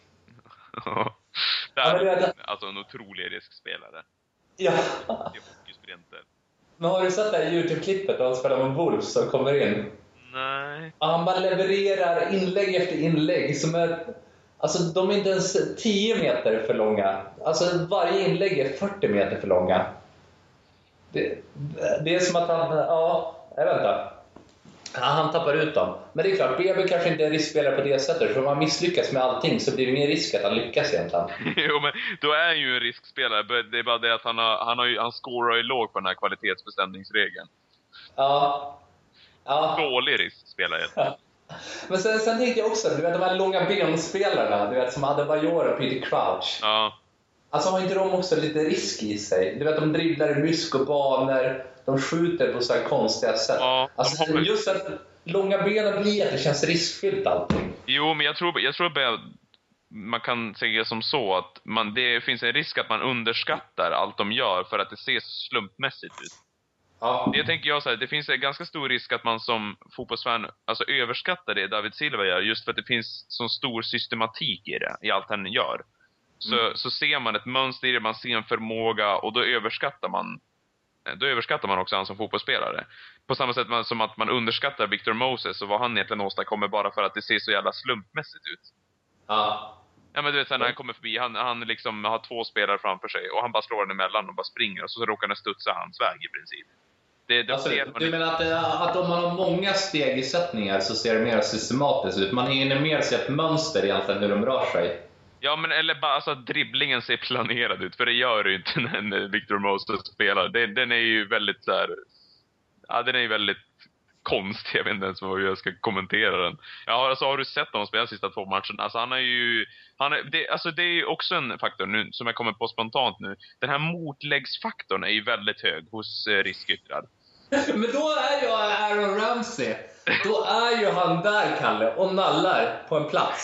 Det Ja, men är det är- alltså en otrolig riskspelare. Ja. Det är hockeysprinter. Men har du sett det här YouTube-klippet där han spelar med Wolves som kommer in? Nej. Ja, han bara levererar inlägg efter inlägg som är... Alltså de är inte ens tio meter för långa. Alltså varje inlägg är fyrtio meter för långa. Det, det är som att han... Ja, jag vet inte. Ja, han tappar ut dem. Men det är klart, B B kanske inte är en riskspelare på det sättet. För om han misslyckas med allting så blir det ingen risk att han lyckas egentligen. Jo, men då är han ju en riskspelare. Det är bara det att han, har, han, har ju, han scorar ju lågt på den här kvalitetsbestämningsregeln. Ja. Ja. Dålig riskspelare. Men sen, sen tänkte jag också, du vet de här långa benspelarna, du vet som Adebayor och Peter Crouch. Ja. Alltså har inte de också lite risk i sig? Du vet de dribblar i myskobanor, de skjuter på så här konstiga sätt. Ja, de alltså har väl- just att långa benen blir att det känns riskfyllt allting. Jo, men jag tror, jag tror bara man kan säga som så att man, det finns en risk att man underskattar allt de gör för att det ser slumpmässigt ut. Ja. Det tänker jag så här, det finns en ganska stor risk att man som fotbollsfan alltså överskattar det David Silva gör, just för att det finns så stor systematik i det, i allt han gör. Så, Mm. så ser man ett mönster i det, man ser en förmåga och då överskattar man då överskattar man också han som fotbollsspelare. På samma sätt man, som att man underskattar Victor Moses och vad han egentligen åstadkommer bara för att det ser så jävla slumpmässigt ut. Ja. Ja, men du vet sen när han kommer förbi, han, han liksom har två spelare framför sig och han bara slår den emellan och bara springer och så råkar den studsa hans väg i princip. Det, det Alltså, ser man du inte. menar att, eh, att om man har många steg i sättningar så ser det mer systematiskt ut? Man hinner mer se ett mönster egentligen hur de rör sig? Ja, men eller bara alltså, att dribblingen ser planerad ut, för det gör det ju inte när Victor Moses spelar. Den, den är ju väldigt så här, ja, den är ju väldigt konstig. Jag vet inte ens hur jag ska kommentera den. Ja, alltså har du sett honom spela de sista två matcherna? Alltså han är ju, han är, det, alltså det är ju också en faktor nu som jag kommer på spontant nu. Den här motläggsfaktorn är ju väldigt hög hos eh, riskyttrad. Men då är jag Aaron Ramsey. Då är ju han där, Kalle, och nallar på en plats.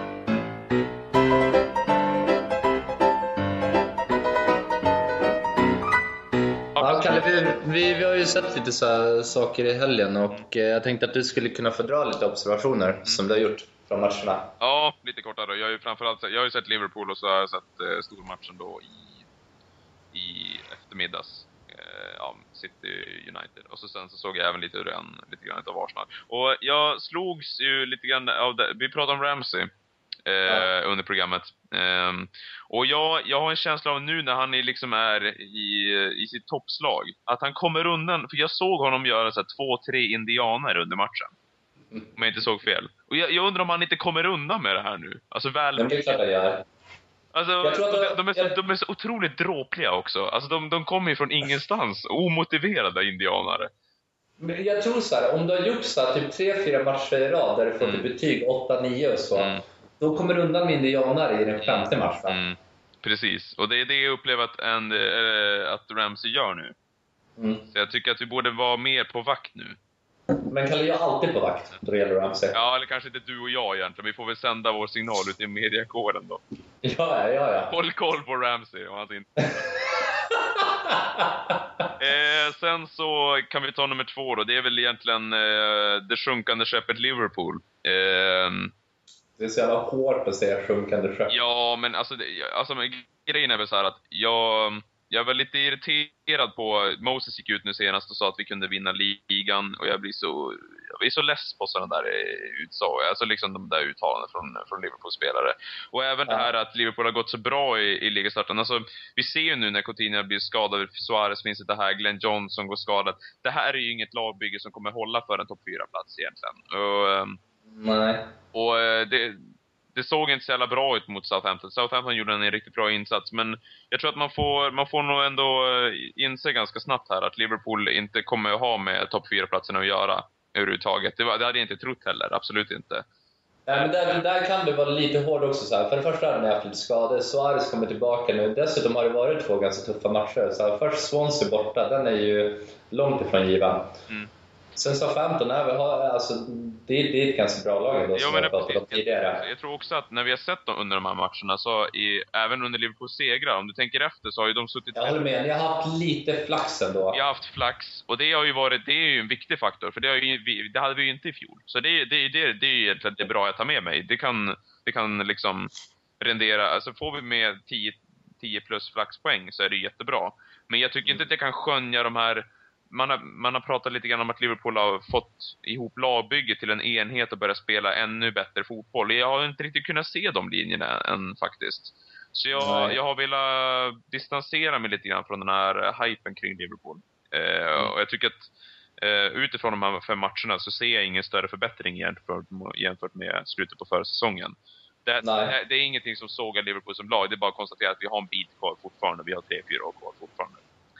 Ja, Kalle, vi, vi, vi har ju sett lite så här saker i helgen och eh, jag tänkte att du skulle kunna få dra lite observationer mm. som du har gjort från matcherna. Ja, lite kortare då. Jag har ju framförallt jag har ju sett Liverpool och så har jag sett eh, stormatchen då i, i eftermiddags. Eh, ja, City United. Och så sen så såg jag även lite, den, lite grann av Arsenal. Och jag slogs ju lite grann av det. Vi pratade om Ramsey. Eh, ja. Under programmet. Eh, och jag, jag har en känsla av nu när han är liksom är i, i sitt toppslag att han kommer undan, för jag såg honom göra så här, två, tre indianer under matchen. Mm. Om jag inte såg fel. Och jag, jag undrar om han inte kommer undan med det här nu. Alltså väl... Men det är klart jag gör. Alltså, jag tror att de, de, är så, jag... de är så otroligt dråpliga också. Alltså de, de kommer ju från ingenstans. Omotiverade indianare. Men jag tror så här, om du har gjort så här, typ tre, fyra matcher i rad där du fått mm. betyg åtta, nio och så. Mm. Då kommer du undan med indianare i den femte matchen. Mm. Precis, och det är det jag upplever att, en, äh, att Ramsey gör nu. Mm. Så jag tycker att vi borde vara mer på vakt nu. Men Kalle, jag är alltid på vakt då det gäller Ramsey. Ja, eller kanske inte du och jag egentligen. Vi får väl sända vår signal ut i mediakåren då. Ja, ja, ja. Håll koll på Ramsey om han inte... Eh, sen så kan vi ta nummer två då. Det är väl egentligen eh, det sjunkande skeppet Liverpool. Eh, Det är så jävla hårt att säga sjunkande skepp. ja, men alltså, det, alltså men, grejen är väl så här att jag, jag var lite irriterad på... Moses gick ut nu senast och sa att vi kunde vinna ligan. Och jag blir så, jag blir så less på sådana där utsagor. Alltså liksom de där uttalanden från, från Liverpool-spelare. Och även ja. det här att Liverpool har gått så bra i, i ligastarten. Alltså, vi ser ju nu när Coutinho blir skadad. Suarez finns det här. Glenn Johnson går skadad. Det här är ju inget lagbygge som kommer hålla för en topp fyra-plats egentligen. Och, Nej. Och det... Det såg inte så jävla bra ut mot Southampton. Southampton gjorde en riktigt bra insats. Men jag tror att man får, man får nog ändå inse ganska snabbt här att Liverpool inte kommer att ha med topp fyra-platserna att göra överhuvudtaget. Det, var, det hade jag inte trott heller, absolut inte. Nej, men där, där kan det vara lite hård också. Så här. För det första hade ni haft lite skador. Suarez kommer tillbaka nu. Dessutom har det varit två ganska tuffa matcher. Så här, först Swansea borta, den är ju långt ifrån given. Mm. Sen Southampton är väl, alltså, det, det är ett ganska bra lag ändå, jo, som men jag pratat om tidigare. Jag, jag tror också att när vi har sett dem under de här matcherna, så i, även under Liverpools segrar, om du tänker efter, så har ju de suttit... Jag håller med, ni har haft lite flax ändå. Vi har haft flax, och det har ju varit, det är ju en viktig faktor, för det, har ju, det hade vi ju inte i fjol. Så det, det, det, det är ju egentligen det bra att ta med mig. Det kan, det kan liksom rendera, alltså får vi med tio plus flaxpoäng så är det jättebra. Men jag tycker inte att jag kan skönja de här... Man har, man har pratat lite grann om att Liverpool har fått ihop lagbygget till en enhet och börja spela ännu bättre fotboll. Jag har inte riktigt kunnat se de linjerna än faktiskt. Så jag, jag har velat distansera mig lite grann från den här hypen kring Liverpool. Eh, mm. Och jag tycker att eh, utifrån de här fem matcherna så ser jag ingen större förbättring jämfört, jämfört med slutet på förra säsongen. Det, det, det är ingenting som sågar Liverpool som lag. Det är bara att konstatera att vi har en bit kvar fortfarande. Vi har tre, fyra år kvar fortfarande.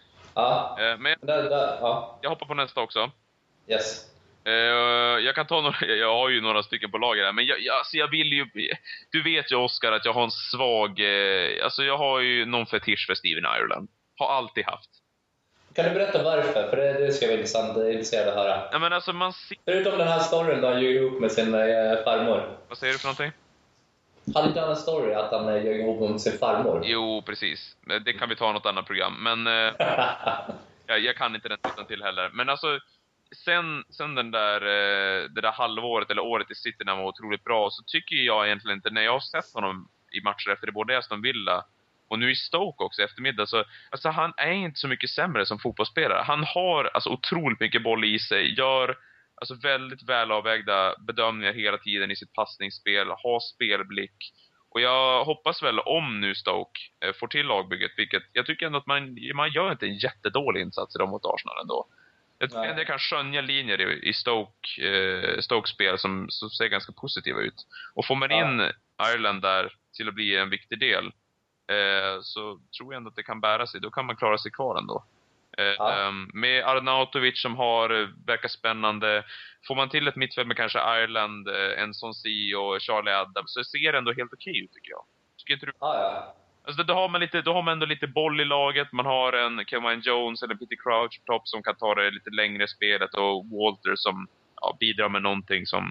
Ja, men där, där, ja. Jag hoppar på nästa också. Yes. Jag kan ta några, jag har ju några stycken på lager här, men jag, jag, alltså jag vill ju, du vet ju Oscar att jag har en svag, alltså jag har ju någon fetisch för Steven Ireland. Har alltid haft. Kan du berätta varför? För det, det ska vara intressant, intresserad att höra. Ja, men alltså man ser... Förutom den här storyn då han ljög ihop med sin eh, farmor. Vad säger du för någonting? Hade inte han en story att han eh, ljög ihop med sin farmor? Jo, precis. Det kan vi ta något annat program. Men eh, jag, jag kan inte den utan till heller. Men alltså, sen, sen den där, eh, det där halvåret eller året i City när han var otroligt bra, så tycker jag egentligen inte, när jag har sett honom i matcher efter det, både Aston Villa och nu i Stoke också eftermiddag, så alltså, han är inte så mycket sämre som fotbollsspelare. Han har alltså otroligt mycket boll i sig, gör alltså väldigt välavvägda bedömningar hela tiden i sitt passningsspel, har spelblick. Och jag hoppas väl, om nu Stoke eh, får till lagbygget, vilket jag tycker ändå att man, man gör inte en jättedålig insats idag mot Arsenal ändå. Jag tycker att jag kan skönja linjer i, i Stoke, eh, Stoke-spel som, som ser ganska positiva ut. Och får man in ja. Ireland där till att bli en viktig del, eh, så tror jag ändå att det kan bära sig. Då kan man klara sig kvar ändå. Ja. Um, med Arnautovic som har, verkar spännande. Får man till ett mittfält med kanske Ireland, en Sonsi och Charlie Adams, så ser det ändå helt okej ut tycker jag. Tycker inte du? Ja, ja. Alltså, då, har man lite, då har man ändå lite boll i laget. Man har en Kevin Jones eller Peter Crouch på topp som kan ta det lite längre spelet, och Walter som ja, bidrar med någonting som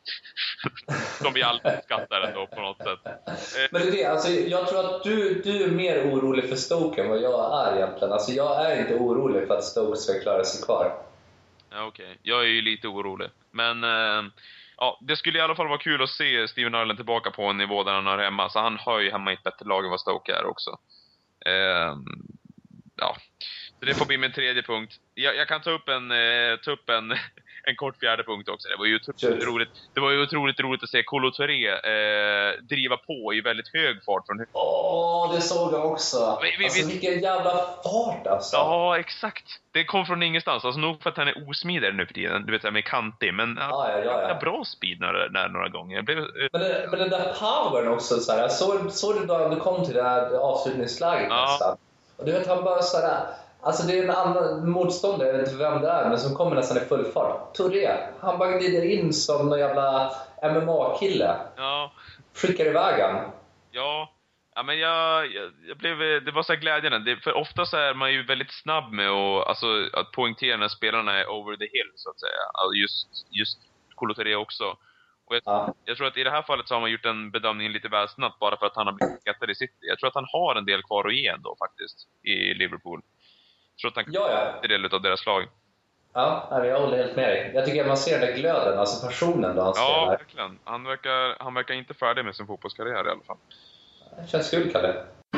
som vi alltid skattar ändå på något sätt. Men det är det, alltså, jag tror att du, du är mer orolig för Stoke än vad jag är egentligen. Alltså, jag är inte orolig för att Stoke ska klara sig kvar. Ja, okej. Okay. Jag är ju lite orolig. Men eh, ja, det skulle i alla fall vara kul att se Steven Ireland tillbaka på en nivå där han har hemma. Så han har ju hemma i ett bättre lag än vad Stoke är också. Eh, ja, så det får bli min tredje punkt. Jag, jag kan ta upp en, eh, ta upp en, en kort fjärde punkt också. Det var ju otroligt roligt, det var ju otroligt roligt att se Kolo Touré eh, driva på i väldigt hög fart från hög. Åh, det såg jag också. Vi, vi, alltså vi... vilken jävla fart alltså. Ja, exakt. Det kom från ingenstans. Alltså nog för att han är osmidig nu för tiden. Du vet, jag med kantig. Men ja, ja, ja, ja. bra speed när, när några gånger. Blev, uh... men, det, men den där powern också. Så här, jag såg, såg det då du kom till det här avslutningsläget ja. nästan. Och du vet, han bara så här... Alltså det är en annan motståndare, jag vet inte vem det är, men som kommer nästan i full fart. Touré, han bara glider in som någon jävla M M A-kille. Ja. Skickar iväg han. Ja. Ja, men jag, jag, jag blev, det var så här glädjande. Det, för ofta så är man ju väldigt snabb med att, alltså, att poängtera när spelarna är over the hill, så att säga. Alltså just, just Kolo Touré också. Och jag, ja. jag tror att i det här fallet så har man gjort en bedömning lite väl snabbt bara för att han har blivit skattad i City. Jag tror att han har en del kvar att ge ändå faktiskt i Liverpool. Jag tror att han kan ja, ja. vara en del av deras lag. Ja, jag håller helt med dig. Jag tycker att man ser den glöden, alltså passionen då han ja, spelar. Ja, verkligen. Han verkar, han verkar inte färdig med sin fotbollskarriär i alla fall. Det känns kul, Kalle.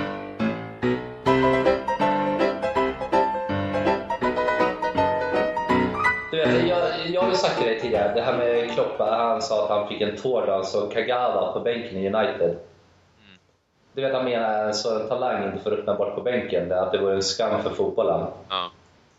Du vet, jag, jag har ju sagt till dig tidigare, det här med Klopp, han sa att han fick en tår då han såg Kagawa på bänken i United. Mm. Du vet, han menar så en talang inte får öppna bort på bänken, att det var en skam för fotbollen. Ja.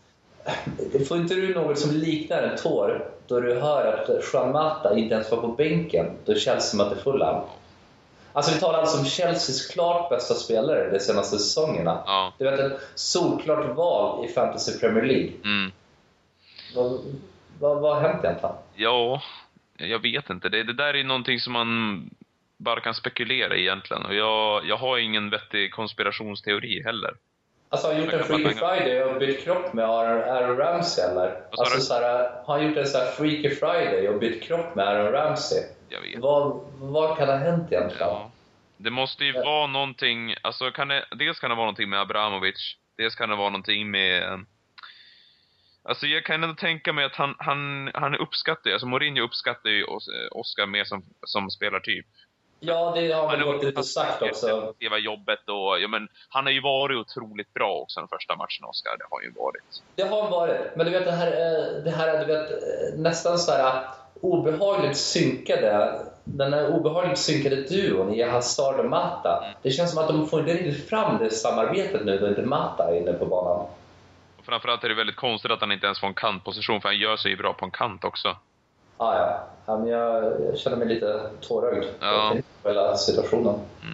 Får inte du något som liknar en tår då du hör att Juan Mata inte ens var på bänken, då känns det som att det är Fulham? Alltså vi talar alltså om Chelseas klart bästa spelare de senaste säsongerna. Ja. Du vet, ett solklart val i Fantasy Premier League. Mm. Vad, vad, vad har hänt egentligen? Ja, jag vet inte. Det, det där är någonting som man bara kan spekulera i egentligen. Och jag, jag har ingen vettig konspirationsteori heller. Alltså har han gjort en Freaky Friday och bytt kropp med Aaron Ramsey eller? Alltså så här, har han gjort en så här Freaky Friday och bytt kropp med Aaron Ramsey? Jag vet. Vad, vad kan ha hänt egentligen? Ja. Det måste ju ja. vara någonting, alltså kan det, dels kan det vara någonting med Abramovic, dels kan det vara någonting med, alltså jag kan ändå tänka mig att han, han, han uppskattar, alltså Mourinho uppskattar ju Oscar mer som, som spelartyp. Ja, det har han gått ut och sagt också. Det var jobbet och, ja, men han har ju varit otroligt bra också den första matchen, Oscar, det har ju varit. Det har han varit, men du vet det här, det här du vet, nästan så här obehagligt synkade, den här obehagligt synkade duon i Hazard och Mata. Mm. Det känns som att de får inte riktigt fram det samarbetet nu då inte Mata är inne på banan. Och framförallt är det väldigt konstigt att han inte ens får en kantposition, för han gör sig ju bra på en kant också. Ah, ja, ja. Men jag, jag känner mig lite tårögd ja. på hela situationen. Mm.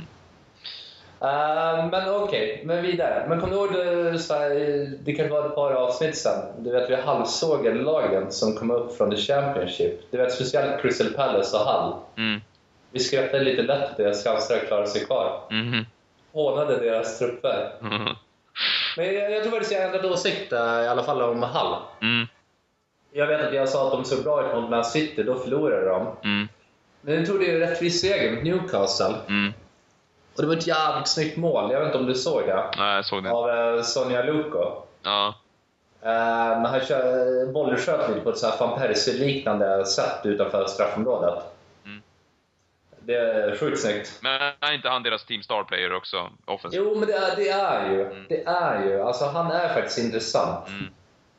Uh, men okej, okay, men vidare. Men kom du ihåg det, så här, det kan vara ett par avsnitt sen. Du vet, vi halvsågade lagen som kom upp från the Championship. Du vet, speciellt Crystal Palace och Hull. Mm. Vi skrattade lite lätt att deras chanser att klara sig kvar. Mm. Hånade deras trupper. Mm. Men jag, jag tror faktiskt jag ändrade åsikt i alla fall om Hull. Mm. Jag vet att jag sa att de såg bra ut mot Man City, då förlorade de. Mm. Men jag tror det är rättvis seger mot Newcastle. Mm. Och det var ett jävligt snyggt mål. Jag vet inte om du såg det. Nej, jag såg det. Av uh, Sonja Luko. Ja. Uh, när han kör bollsköt lite på ett så här Van Persie-liknande sätt utanför straffområdet. Mm. Det är sjukt snyggt. Men är inte han deras team star player också? Offensiv? Jo, men det är, det är ju. Mm. Det är ju. Alltså han är faktiskt intressant. Mm.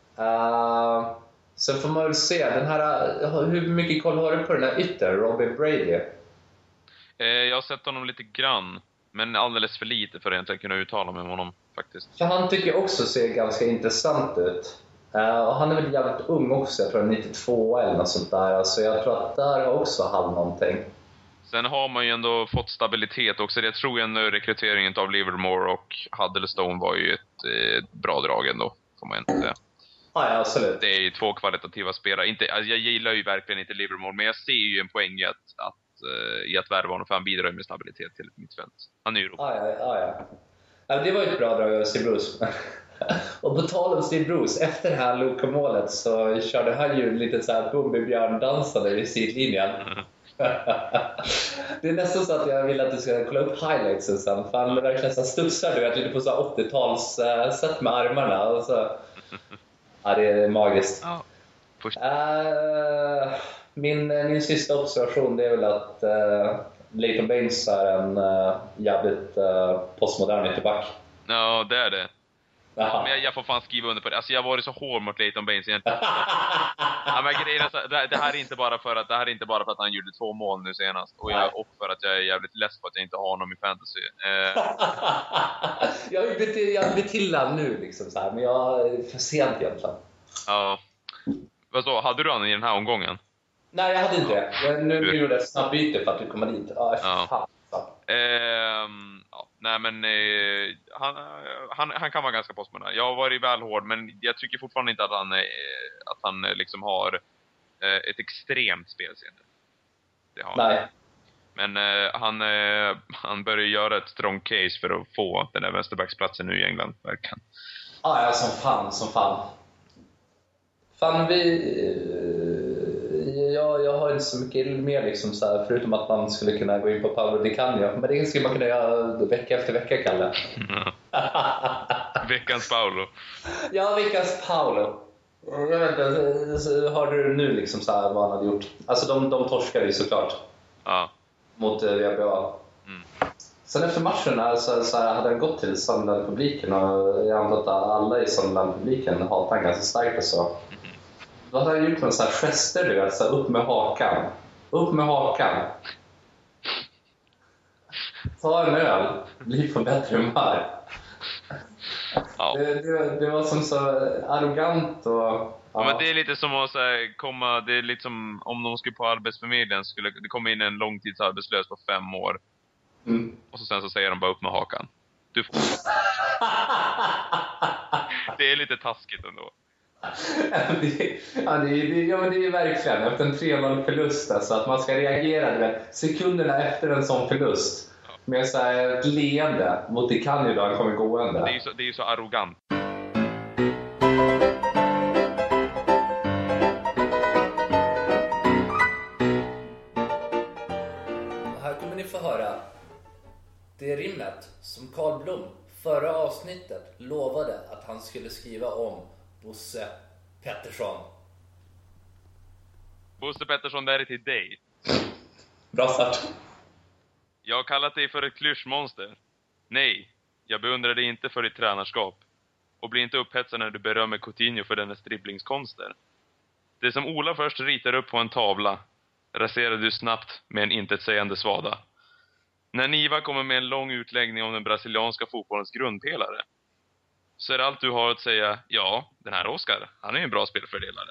Uh, så får man väl se. Den här, hur mycket koll har du på den här ytter, Robin Brady? Eh, jag har sett honom lite grann. Men alldeles för lite för att egentligen kunna uttala mig om honom faktiskt. För han tycker också ser ganska intressant ut. Uh, och han är väl jävligt ung också. Jag tror nittiotvå eller något sånt där. Så jag tror att där har också han någonting. Sen har man ju ändå fått stabilitet också. Jag tror ändå rekryteringen av Livermore och Huddlestone var ju ett eh, bra drag ändå, får man inte säga. Ja, ja, absolut. Det är ju två kvalitativa spelare. Inte, alltså jag gillar ju verkligen inte Livermore, men jag ser ju en poäng i att, att, uh, i att värva honom, för han bidrar med stabilitet till ett mittfält. Han är ju rolig. Ja, ja, ja, ja. Ja, det var ju ett bra drag av Steve Bruce. Och på tal om Steve Bruce, efter det här Luka-målet så körde han ju lite så här Bumbibjörn-dansade i sidlinjen. Mm. Det är nästan så att jag vill att du ska kolla upp highlightsen sen. För han verkligen så studsar, du vet, lite på så åttio-tals uh, sätt med armarna. Och så. Ja, det är magiskt. Ja. Uh, min, min sista observation det är väl att uh, Leighton Baines är en uh, jävligt uh, postmodern ytterback. Ja, det är det. Jaha. Men jag, jag får fan skriva under på det. Alltså jag har varit så hård mot Leighton Baines egentligen. Ja, men grejen är så, det, det här är inte bara för att det här är inte bara för att han gjorde två mål nu senast och, jag, och för att jag är jävligt less på att jag inte har honom i fantasy. Eh. jag har blivit jag har blivit till han nu liksom så här, men jag är för sent egentligen. Ja. Vad så, hade du han i den här omgången? Nej, jag hade inte det. Jag, nu du... gjorde jag ett snabbt för att du kommer dit. Ah, ja. Fan. Ehm, ja. Nej men eh, han, han, han kan vara ganska postmodern. Jag har varit väl hård, men jag tycker fortfarande inte att han, eh, att han liksom har eh, ett extremt spelseende. Det har han. Nej. Men eh, han, eh, han börjar göra ett strong case för att få den där vänsterbacksplatsen nu i England, verkligen. Ah, ja, som fan, som fan. Fan, vi... Ja, jag har inte så mycket mer liksom så här, förutom att man skulle kunna gå in på Paolo Di Canio. Men det skulle man kunna göra vecka efter vecka, Kalle. Veckans Paolo. Ja, veckans Paolo. Jag vet inte, har du nu liksom så här vad han hade gjort? Alltså de, de torskade ju såklart. Ja. Mot V B A. Mm. Sen efter matchen alltså, så här, hade han gått till Sunderland-publiken. Och jag antar att alla i Sunderland-publiken hatar han ganska starkt och så. Mm. Då hade han gjort en sån här gester, du vet, så här, upp med hakan. Upp med hakan. Ta en öl, bli på bättre humör. Ja. Det, det, det var som så arrogant och... Ja. Ja, men det är lite som att så här, komma... Det är lite som om de skulle på arbetsförmedlingen skulle det komma in en långtidsarbetslös på fem år. Mm. Och så sen så säger de bara upp med hakan. Du får... Det är lite taskigt ändå. Ja, det, ja, det, det, ja, men det är verkligen efter en tre noll förlust alltså, att man ska reagera vet, sekunderna efter en sån förlust ja. Med så här ett leende mot det kan ju då han kommer gående. Det är ju så, det är ju så arrogant. Här kommer ni få höra det rimmet som Carl Blom förra avsnittet lovade att han skulle skriva om Bosse Pettersson. Bosse Pettersson, det är till dig. Bra start. Jag har kallat dig för ett klyschmonster. Nej, jag beundrar dig inte för ditt tränarskap. Och blir inte upphetsad när du berömmer Coutinho för denna dribblingskonster. Det som Ola först ritar upp på en tavla raserar du snabbt med en intetsägande svada. När Niva kommer med en lång utläggning om den brasilianska fotbollens grundpelare så är allt du har att säga, ja, den här Oscar, han är ju en bra spelfördelare.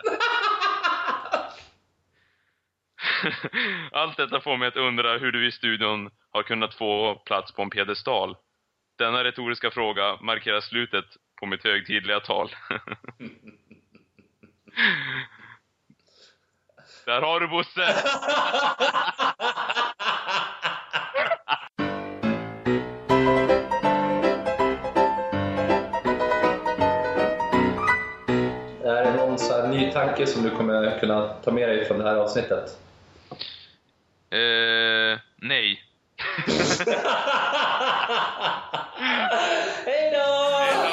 Allt detta får mig att undra hur du i studion har kunnat få plats på en piedestal. Denna retoriska fråga markerar slutet på mitt högtidliga tal. Där har du Bosse! Är det någon så här ny tanke som du kommer kunna ta med dig från det här avsnittet? Eh, nej. Hej då!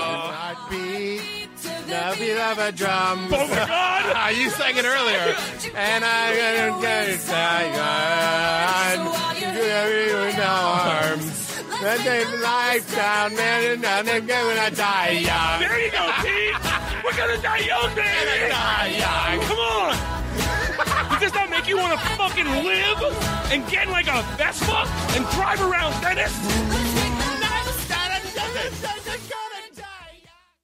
Now we have a drum. Oh my God! You sang it earlier. And I'm gonna get it down. In arms. And they life down there and they're gonna die young. There you go, Pete! We're gonna die young, baby! Die young. Come on! Does that make you want to fucking live and get like a Vespa and drive around Venice?